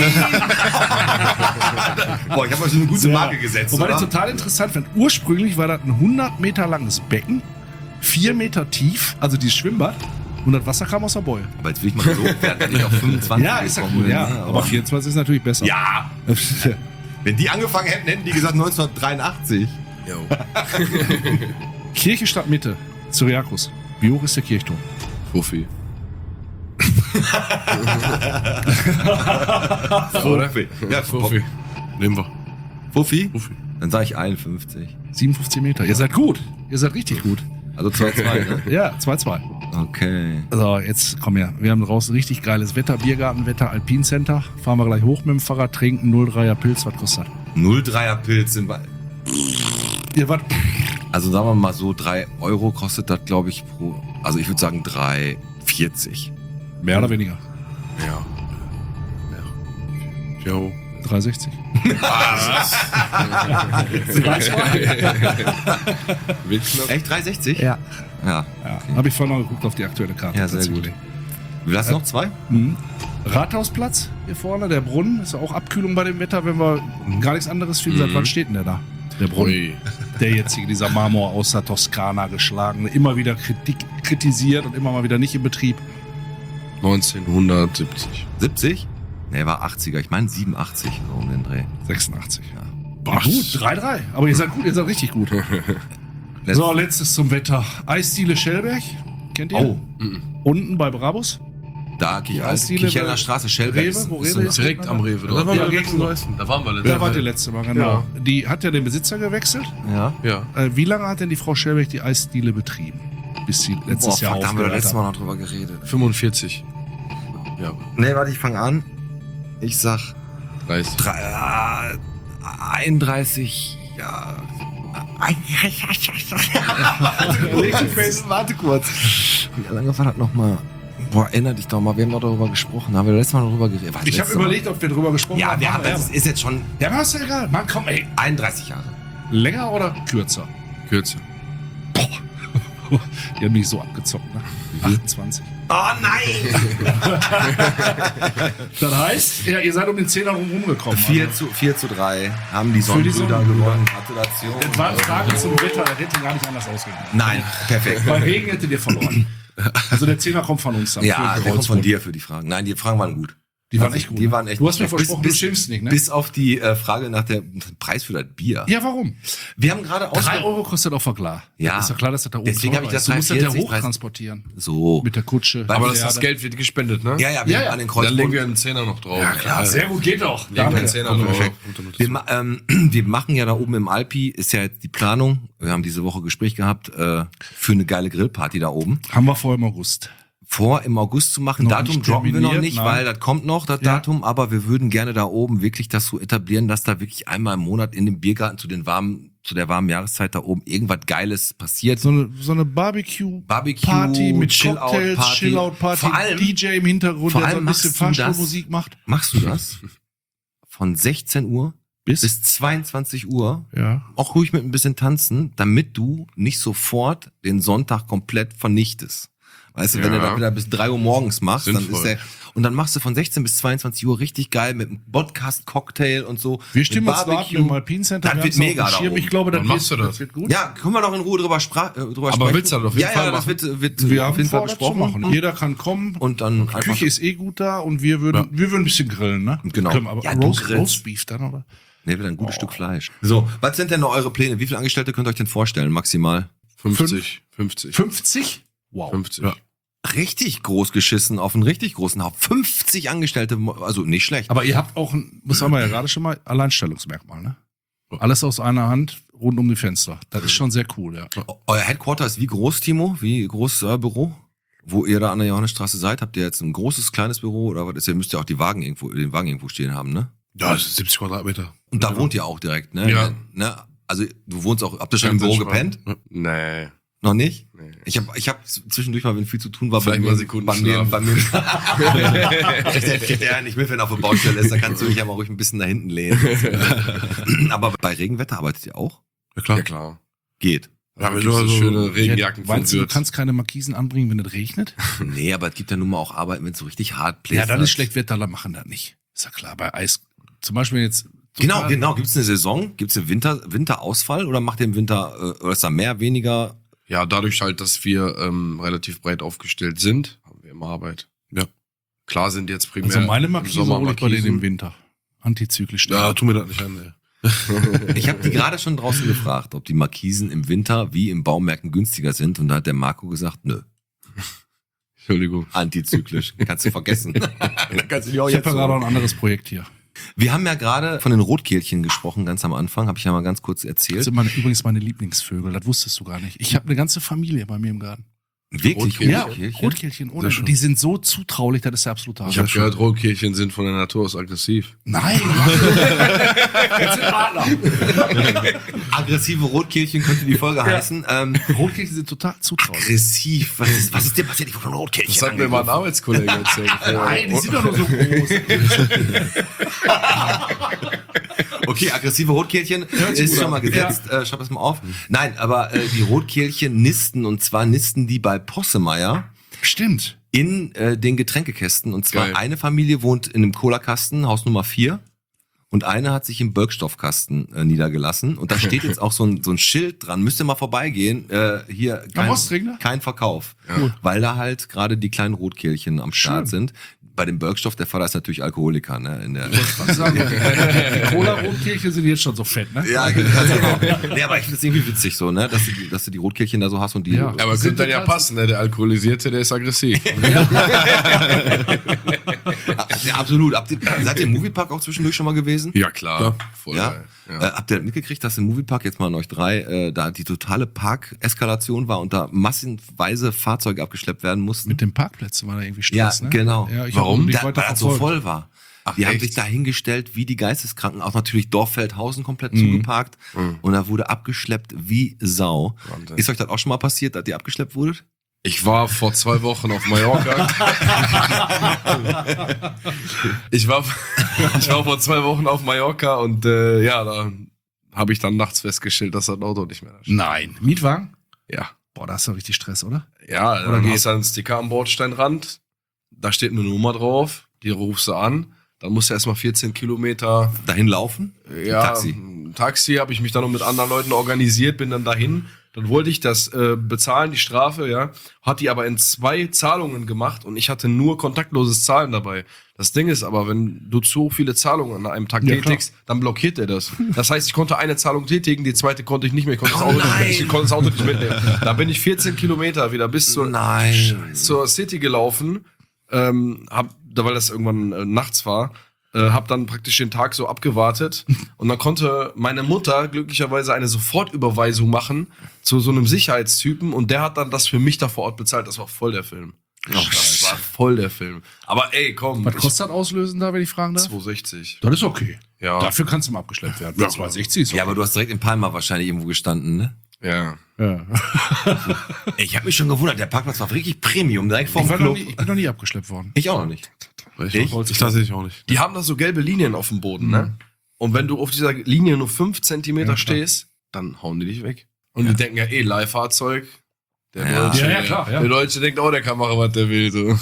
Boah, ich habe euch so eine gute Ja. Marke gesetzt, Wobei oder? ich total interessant fand. Ursprünglich war das ein hundert Meter langes Becken, vier Meter tief, also dieses Schwimmbad, und das Wasser kam aus der Boje. Aber jetzt will ich mal so werden, wenn ich auf fünfundzwanzig gekommen bin, ne? Aber vierundzwanzig ist natürlich besser. Ja, wenn die angefangen hätten, hätten die gesagt neunzehnhundertdreiundachtzig. Jo. Kirche Stadtmitte, Syriakus. Wie hoch ist der Kirchturm? Fuffi. Fuffi. Ja, Fuffi. Nehmen wir. Fuffi? Fuffi. Dann sage ich einundfünfzig. siebenundfünfzig Meter. Ihr seid gut. Ihr seid richtig gut. Also zwei zwei, ne? Ja, zwei zwei. Okay. So, jetzt komm her. Wir haben draußen richtig geiles Wetter. Biergartenwetter, Alpincenter. Fahren wir gleich hoch mit dem Fahrrad, trinken, null Dreier Pilz. Was kostet das? null Komma dreier Pilz sind bei. Ihr wart. Also sagen wir mal so, drei Euro kostet das, glaube ich, pro. Also ich würde sagen drei vierzig. Mehr oder weniger? Ja. Jo. drei sechzig. Wird knapp. Echt drei sechzig? Ja. Ja. Ja. Habe ich vorhin noch geguckt auf die aktuelle Karte. Ja, sehr Tatsächlich. gut. Wir lassen noch zwei? Mhm. Rathausplatz hier vorne, der Brunnen. Ist auch Abkühlung bei dem Wetter, wenn wir gar nichts anderes finden. Seit Mhm. wann steht denn der da? Der Brunnen. Ui. Der jetzige, dieser Marmor aus der Toskana geschlagene, immer wieder Kritik, kritisiert und immer mal wieder nicht in Betrieb. neunzehnhundertsiebzig. siebzig? Ne, war achtziger. Ich meine siebenundachtzig, so um den Dreh. sechsundachtzig. Ja. Ja, gut, drei drei. Aber ihr seid gut, ihr seid richtig gut. Letzt- So, letztes zum Wetter. Eisdiele Schellberg. Kennt ihr? Oh, Unten bei Brabus. da gehe ich Ja, auf Eisdiele Kicherner bei Straße, Schellberg. Rewe, ist- wo ist Rewe so- ist? Direkt am Rewe. Da waren Ja, wir gegen letzten Neuesten. Da waren wir letztes Da wart ihr letzte Mal, genau. Die hat ja den Besitzer gewechselt. Ja. Ja. Äh, wie lange hat denn die Frau Schellberg die Eisdiele betrieben? bis sie letztes Boah, Jahr fuck, da haben wir aufgehört letztes Mal haben. noch drüber geredet. fünfundvierzig. Ja, Nee, warte, ich fange an. Ich sag dreißig. drei, äh, einunddreißig, ja. Warte kurz. Wie lange war das nochmal? Boah, erinner dich doch mal, wir haben doch darüber gesprochen. Haben wir letztes Mal noch darüber geredet? War das Ich habe letzte Mal? überlegt, ob wir drüber gesprochen Ja, haben. wir haben, aber das ist jetzt schon ja, aber ist ja egal. Mann, komm, ey. einunddreißig Jahre. Länger oder kürzer? Kürzer. Die haben mich so abgezockt, ne? achtundzwanzig. Oh nein! Das heißt, ja, ihr seid um den Zehner rum rumgekommen. vier zu, vier zu drei haben die Für die Sonnenbrüder Sonnenbrüder. gewonnen. Gratulation. Das war eine Frage zum Wetter, das hätte gar nicht anders ausgehen. Nein, perfekt. Bei Regen hättet ihr verloren. Also der Zehner kommt von uns dann. Ja, Für der kommt von Kreuzburg. dir für die Fragen. Nein, die Fragen waren gut. Die waren Also, echt gut. Die ne? waren echt Du hast mir gut. versprochen, bis, du schimpfst nicht, ne? Bis auf die äh, Frage nach der Preis für das Bier. Ja, warum? Wir haben gerade Drei ausge... Euro kostet auch klar. Ja. Ist ja klar, dass das da oben Deswegen teurer hab ich das ist. Du musst das ja dreiundvierzig, hochtransportieren. So. Mit der Kutsche. Aber das das, das Geld wird gespendet, ne? Ja, ja, wir Ja, haben ja. an den Dann Kreuzburg. legen wir einen Zehner noch drauf. Ja, klar, sehr gut, geht doch. Legen wir einen Danke. Zehner drauf. Wir, ma- ähm, wir machen ja da oben im Alpi, ist ja jetzt die Planung, wir haben diese Woche Gespräch gehabt, äh, für eine geile Grillparty da oben. Haben wir vor im August. Vor im August zu machen. Noch Datum nicht droppen wir noch terminiert, nicht, nein. weil das kommt noch, das Ja. Datum, aber wir würden gerne da oben wirklich das so etablieren, dass da wirklich einmal im Monat in dem Biergarten zu den warmen, zu der warmen Jahreszeit da oben irgendwas Geiles passiert. So eine, so eine Barbecue, Barbecue, Party mit Chill-Out Cocktails, Party. Chill-Out-Party, Vor allem- D J im Hintergrund, vor der so allem ein bisschen machst du das- Fahrstuhlmusik macht. Machst du das? Von sechzehn Uhr Bis? bis zweiundzwanzig Uhr. Ja. Auch ruhig mit ein bisschen tanzen, damit du nicht sofort den Sonntag komplett vernichtest. Weißt du, wenn Ja. du das wieder bis drei Uhr morgens machst, dann Sinnvoll. ist der, und dann machst du von sechzehn bis zweiundzwanzig Uhr richtig geil mit einem Podcast-Cocktail und so. Wir mit stimmen uns da ab im Alpine Center. Das wir wird haben's auf mega dem da Schirm. oben. Ich glaube, das Wann wird, machst du das? das wird gut. Ja, können wir doch in Ruhe drüber, spra äh, drüber Aber sprechen. willst du das auf jeden ja, Fall ja, das machen? wird, wird Wir auf haben jeden Fall vor, das zu besprochen. machen. Jeder kann kommen. Und dann einfach, Küche ist eh gut da und wir würden, wir würden ein bisschen grillen, ne? Genau. Können, aber Ja, du Roast, grillst. Roastbeef dann, oder? ne, wieder ein gutes Stück Fleisch. So, was sind denn noch eure Pläne? Wie viele Angestellte könnt ihr euch denn vorstellen, maximal? fünfzig. fünfzig. fünfzig? Wow. fünfzig. Ja. Richtig groß geschissen auf einen richtig großen Haufen. fünfzig Angestellte, also nicht schlecht. Aber ihr habt auch, ein, das haben wir ja gerade schon mal, Alleinstellungsmerkmal, ne? Alles aus einer Hand, rund um die Fenster. Das ist schon sehr cool, ja. Euer Headquarter ist wie groß, Timo? Wie groß euer Büro? Wo ihr da an der Johannesstraße seid, habt ihr jetzt ein großes, kleines Büro oder was ist? Ihr müsst ja auch die Wagen irgendwo, den Wagen irgendwo stehen haben, ne? Ja, das ist siebzig Quadratmeter. Und da wohnt ihr auch direkt, ne? Ja. Ne? Also du wohnst auch, habt ihr schon im Ganz Büro entspannt. gepennt? Nee. Noch nicht? Nee. Ich habe ich hab zwischendurch mal, wenn viel zu tun war, Vielleicht bei mal mir, Sekunden bei mir, schlafen. bei mir. Kriegt der- kriegt der nicht mit, wenn er auf der Baustelle ist, da kannst du dich ja mal ruhig ein bisschen da hinten lehnen. Aber bei Regenwetter arbeitet ihr auch? Ja, klar. Ja, klar. Geht. Ja, Da wenn gibt's du so also- schöne Regenjacken von Meinst du, du Würz. kannst keine Markisen anbringen, wenn es regnet? Nee, aber es gibt ja nun mal auch Arbeiten, wenn es so richtig hart bläst. Ja, dann ist schlecht Wetter, dann machen das nicht. Ist ja klar, bei Eis. Zum Beispiel jetzt. Genau, total- genau. Gibt es eine Saison? Gibt es einen Winter, Winterausfall oder macht ihr im Winter, äh, oder ist da mehr, weniger? Ja, dadurch halt, dass wir ähm, relativ breit aufgestellt sind, haben wir immer Arbeit. Ja. Klar sind jetzt primär Also meine im Markisen Sommer hole ich bei denen im Markisen. Winter. Antizyklisch. Ja, tu mir das nicht an, ey. Ich habe die gerade schon draußen gefragt, ob die Markisen im Winter wie im Baumärkten günstiger sind. Und da hat der Marco gesagt, nö, Entschuldigung. antizyklisch. Kannst du vergessen. Kannst du die auch Ich habe jetzt ja gerade so. noch ein anderes Projekt hier. Wir haben ja gerade von den Rotkehlchen gesprochen, ganz am Anfang, habe ich ja mal ganz kurz Das erzählt. sind meine, übrigens meine Lieblingsvögel, das wusstest du gar nicht. Ich habe eine ganze Familie bei mir im Garten. Wirklich Rotkehlchen? Ja, Rotkehlchen? Rotkehlchen. Ohne, Sehr schön. die sind so zutraulich, das ist der absolute Ich Hammer. habe gehört, Rotkehlchen sind von der Natur aus aggressiv. Nein! Das sind Adler. Aggressive Rotkehlchen könnte die Folge heißen. Ähm, Rotkehlchen sind total zutraulich. aggressiv. Was ist, was ist dir passiert? Ich wurde von Rotkehlchen. Das hat mir mal ein Arbeitskollege erzählt. Nein, die sind doch nur so groß. Okay, aggressive Rotkehlchen sich ist gut schon mal an. gesetzt. Äh, schreib das mal auf. Nein, aber äh, die Rotkehlchen nisten, und zwar nisten die bei Possemeyer Stimmt. in äh, den Getränkekästen. Und zwar Geil. eine Familie wohnt in einem Cola-Kasten, Haus Nummer vier. Und eine hat sich im Birkstoffkasten äh, niedergelassen. Und da steht jetzt auch so ein, so ein Schild dran. Müsst ihr mal vorbeigehen. Äh, hier kein, Ostring, ne? kein Verkauf. Ja. Weil da halt gerade die kleinen Rotkehlchen am Start Schön. sind. Bei dem Birkstoff, der Vater ist natürlich Alkoholiker. Ne? In der, Was sagen wir? Die Cola-Rotkehlchen sind jetzt schon so fett, ne? ja, ganz genau. Nee, aber ich finde das irgendwie witzig so, ne? Dass du, die- dass du die Rotkehlchen da so hast und die. Ja. Aber Sind könnte dann ja total- passen, ne? Der Alkoholisierte, der ist aggressiv. Ja, absolut. Habt ihr, seid ihr im Moviepark auch zwischendurch schon mal gewesen? gewesen? Ja, klar. Voll Ja? geil. Ja. Äh, habt ihr mitgekriegt, dass im Moviepark, jetzt mal an euch drei, äh, da die totale Parkeskalation war und da massenweise Fahrzeuge abgeschleppt werden mussten? Mit den Pparkplätzen war da irgendwie Ja, Stress, ne? genau. Ja, ich Warum? hab nicht Da, weil weiter das so verfolgt. voll war. Ach, die haben echt? sich da hingestellt wie die Geisteskranken, auch natürlich Dorffeldhausen komplett Mhm. zugeparkt und da wurde abgeschleppt wie Sau. Wahnsinn. Ist euch das auch schon mal passiert, dass ihr abgeschleppt wurdet? Ich war vor zwei Wochen auf Mallorca. ich, war, ich war vor zwei Wochen auf Mallorca und äh, ja, da habe ich dann nachts festgestellt, dass das Auto nicht mehr da steht. Nein. Mietwagen? Ja. Boah, da hast du richtig Stress, oder? Ja, Oder dann geht's? hast du einen Sticker am Bordsteinrand, da steht eine Nummer drauf, die rufst du an, dann musst du erstmal vierzehn Kilometer, Dahin laufen? ja, Taxi. ein Taxi, habe ich mich dann noch mit anderen Leuten organisiert, bin dann dahin, dann wollte ich das äh, bezahlen, die Strafe, ja, hat die aber in zwei Zahlungen gemacht und ich hatte nur kontaktloses Zahlen dabei. Das Ding ist aber, wenn du zu viele Zahlungen an einem Tag Ja, tätigst, dann blockiert er das. Das heißt, ich konnte eine Zahlung tätigen, die zweite konnte ich nicht mehr, ich konnte, das, Oh Auto, nein. ich konnte das Auto nicht mitnehmen. Da bin ich vierzehn Kilometer wieder bis zur, Nein. zur City gelaufen, ähm, hab, da, weil das irgendwann äh, nachts war, äh, hab dann praktisch den Tag so abgewartet und dann konnte meine Mutter glücklicherweise eine Sofortüberweisung machen zu so einem Sicherheitstypen und der hat dann das für mich da vor Ort bezahlt. Das war voll der Film. Das war voll der Film. Aber ey, komm. Was kostet das Auslösen da, wenn ich fragen darf? zweihundertsechzig. Das ist okay. Ja. Dafür kannst du mal abgeschleppt werden. Ja, zwei sechzig ist okay. Ja, aber du hast direkt in Palma wahrscheinlich irgendwo gestanden, ne? Ja. Ja. Ich habe mich schon gewundert, der Parkplatz war richtig Premium, direkt Ich, vorm war noch Club. nie, ich bin noch nie abgeschleppt worden. Ich auch noch nicht. Ich, Ich? ich tatsächlich auch nicht. Die haben da so gelbe Linien auf dem Boden, ne? Und wenn du auf dieser Linie nur fünf Zentimeter Ja, klar. stehst, dann hauen die dich weg. Und die denken ja eh, Leihfahrzeug. Der Ja. Deutsche, Ja, ja, klar, ja. Der Deutsche denkt, oh, der kann machen, was der will. So.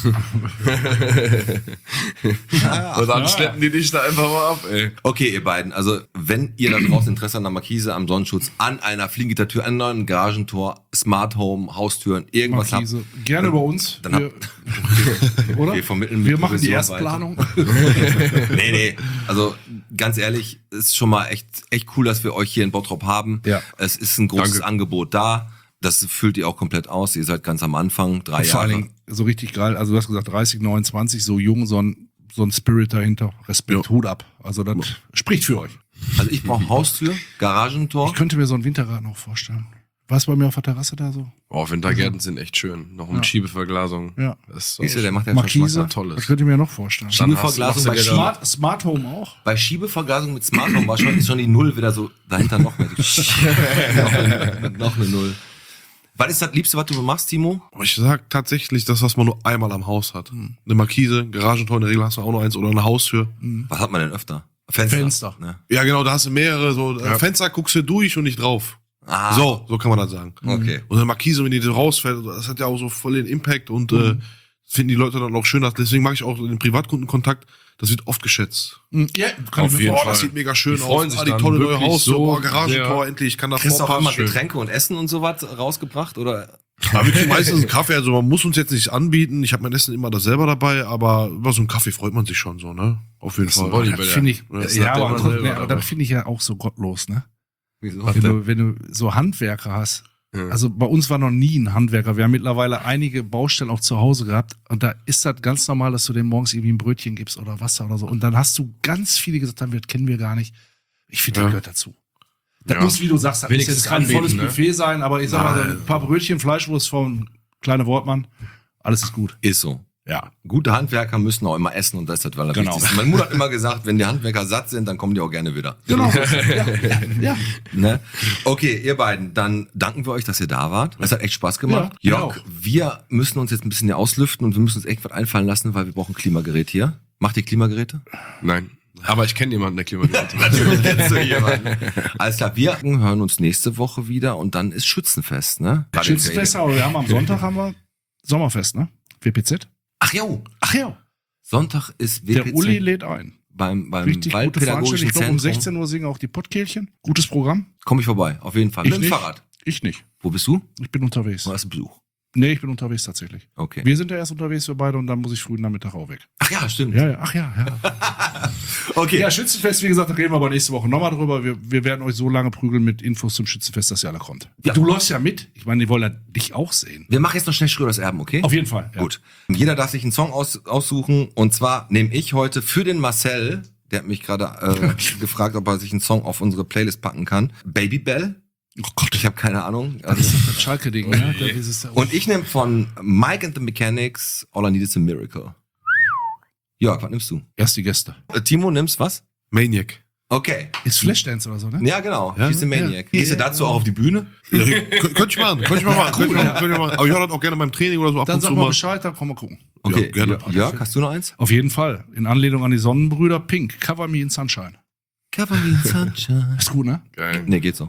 Und dann schleppen die dich da einfach mal ab, ey. Okay, ihr beiden, also wenn ihr da draußen Interesse an der Markise, am Sonnenschutz, an einer Fliegengittertür, an einem neuen Garagentor, Smart Home, Haustüren, irgendwas Markise. habt, Gerne bei uns. dann wir, oder? wir vermitteln Wir mit machen die Provision Erstplanung. nee, nee. Also ganz ehrlich, es ist schon mal echt, echt cool, dass wir euch hier in Bottrop haben. Ja. Es ist ein großes Danke. Angebot da. Das füllt ihr auch komplett aus. Ihr seid ganz am Anfang, drei Vor allen Jahre. Dingen so richtig geil. Also du hast gesagt dreißig, neunundzwanzig, so jung, so ein, so ein Spirit dahinter. Respekt, Hut ab. Also das spricht für euch. Also ich brauche Haustür, Garagentor. Ich könnte mir so ein Winterrad noch vorstellen. Warst du bei mir auf der Terrasse da so? Oh, Wintergärten sind echt schön. Noch mit Ja. Schiebeverglasung. Ja. Das ist so Siehst du, der macht ja schon Markise, Schmackhaft. Tolles. das könnte ich mir noch vorstellen. Dann hast- Schiebeverglasung bei machst du dir da- Smart. Smart, Smart Home auch. Bei Schiebeverglasung mit Smart Home war schon, ist schon die Null wieder so dahinter noch mehr. noch, eine, noch eine Null. Was ist das Liebste, was du machst, Timo? Aber ich sag tatsächlich das, was man nur einmal am Haus hat. Eine Markise, ein Garagentor, in der Regel hast du auch noch eins oder eine Haustür. Was hat man denn öfter? Fenster. Fenster. Ne? Ja, genau, da hast du mehrere. So äh, Fenster guckst du durch und nicht drauf. Ah, So, so kann man das sagen. Okay. Und eine Markise, wenn die so rausfällt, das hat ja auch so voll den Impact und äh, finden die Leute dann auch schön. Deswegen mag ich auch den Privatkundenkontakt. Das wird oft geschätzt. Ja, kann Auf ich mir jeden Boah, Fall. das sieht mega schön Die freuen aus. sich Ah, die dann tolle neue wirklich Haus. so So, boah, Garagentor, sehr. endlich. Ich kann da Kriegst du auch immer vorpassen. Getränke und Essen und sowas rausgebracht? Oder? Aber wir kriegen meistens einen Kaffee. Also man muss uns jetzt nicht anbieten. Ich habe mein Essen immer da selber dabei. Aber über so einen Kaffee freut man sich schon so, ne? Auf jeden Das ist ein Fall. Body- Das finde ich, Das ja, sagt er aber, immer selber, nee, aber aber- das finde ich ja auch so gottlos, ne? Wieso? Wenn du, wenn du so Handwerker hast. Also bei uns war noch nie ein Handwerker. Wir haben mittlerweile einige Baustellen auch zu Hause gehabt. Und da ist das ganz normal, dass du dem morgens irgendwie ein Brötchen gibst oder Wasser oder so. Und dann hast du ganz viele gesagt, das kennen wir gar nicht. Ich finde, das Ja. gehört dazu. Das Ja. muss, wie du sagst, das muss Wenigstens jetzt kein anbieten, volles ne? Buffet sein, aber ich sag mal, so Nein. ein paar Brötchen, Fleischwurst vom kleinen Wortmann, alles ist gut. Ist so. Ja. Gute Handwerker müssen auch immer essen und das ist das Genau. Wichtigste. Meine Mutter hat immer gesagt, wenn die Handwerker satt sind, dann kommen die auch gerne wieder. Genau. ja, ja, ja. Ne? Okay, ihr beiden, dann danken wir euch, dass ihr da wart. Es hat echt Spaß gemacht. Ja, Jörg, genau. wir müssen uns jetzt ein bisschen hier auslüften und wir müssen uns echt was einfallen lassen, weil wir brauchen ein Klimagerät hier. Macht ihr Klimageräte? Nein. Aber ich kenne jemanden, der Klimagerät hat. Natürlich kennst du jemanden. Alles klar, wir hören uns nächste Woche wieder und dann ist Schützenfest, ne? Schützenfest, aber wir haben am Sonntag haben wir Sommerfest, ne? W P Z. Ach jo, Ach ja. Sonntag ist W P Z Der Uli lädt ein. beim, beim Richtig gute Veranstaltung. Waldpädagogischen Ich glaube, um Zentrum. sechzehn Uhr singen auch die Pottkehlchen. Gutes Programm. Komme ich vorbei, auf jeden Fall. Ich Mit dem nicht. Fahrrad. Ich nicht. Wo bist du? Ich bin unterwegs. Du hast einen Besuch. Nee, ich bin unterwegs tatsächlich. Okay. Wir sind ja erst unterwegs, wir beide, und dann muss ich frühen Nachmittag auch weg. Ach ja, stimmt. Ja, ja, ach ja, ja. Okay. Ja, Schützenfest, wie gesagt, da reden wir aber nächste Woche nochmal drüber. Wir, wir werden euch so lange prügeln mit Infos zum Schützenfest, dass ihr alle kommt. Ja. Du läufst ja mit. Ich meine, die wollen ja dich auch sehen. Wir machen jetzt noch schnell Schröders Erben, okay? Auf jeden Fall. Ja. Gut. Jeder darf sich einen Song aus, aussuchen. Und zwar nehme ich heute für den Marcel, Der hat mich gerade äh, gefragt, ob er sich einen Song auf unsere Playlist packen kann. Babybel. Oh Gott. Ich habe keine Ahnung. Das Also, ist das Schalke-Ding, ne? Da dieses, und ich nehme von Mike and the Mechanics All I Need Is a Miracle. Jörg, was nimmst du? Erst die Gäste. Äh, Timo, nimmst was? Maniac. Okay. Ist Flashdance oder so, ne? Ja, genau. Ja? She's a Maniac. Ja. Gehst du dazu auch auf die Bühne? Ja, könnte ich machen, könnte ich mal machen. Könnte ich machen, könnte ich machen. Aber ich höre das auch gerne beim Training oder so ab Dann und sag zu mal mal. Bescheid, dann kommen wir gucken. Okay. Ja, gerne. Jörg, hast du noch eins? Auf jeden Fall. In Anlehnung an die Sonnenbrüder, Pink, Cover Me in Sunshine. Cover Me in Sunshine. Ist gut, ne? Geil. Nee, geht so.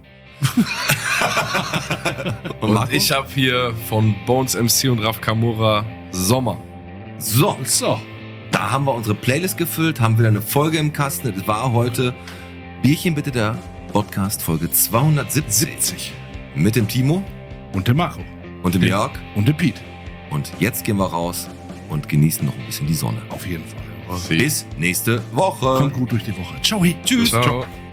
Und Und Marco? ich habe hier von Bones M C und Raf Kamora Sommer. So, So. da haben wir unsere Playlist gefüllt, haben wieder eine Folge im Kasten. Es war heute Bierchen bitte, der Podcast Folge zweihundertsiebzig. siebzig. Mit dem Timo Und der Marco. und dem Jörg. Und der Pete. Und jetzt gehen wir raus und genießen noch ein bisschen die Sonne. Auf jeden Fall. Bis nächste Woche. Kommt gut durch die Woche. Ciao. Tschüss. Ciao.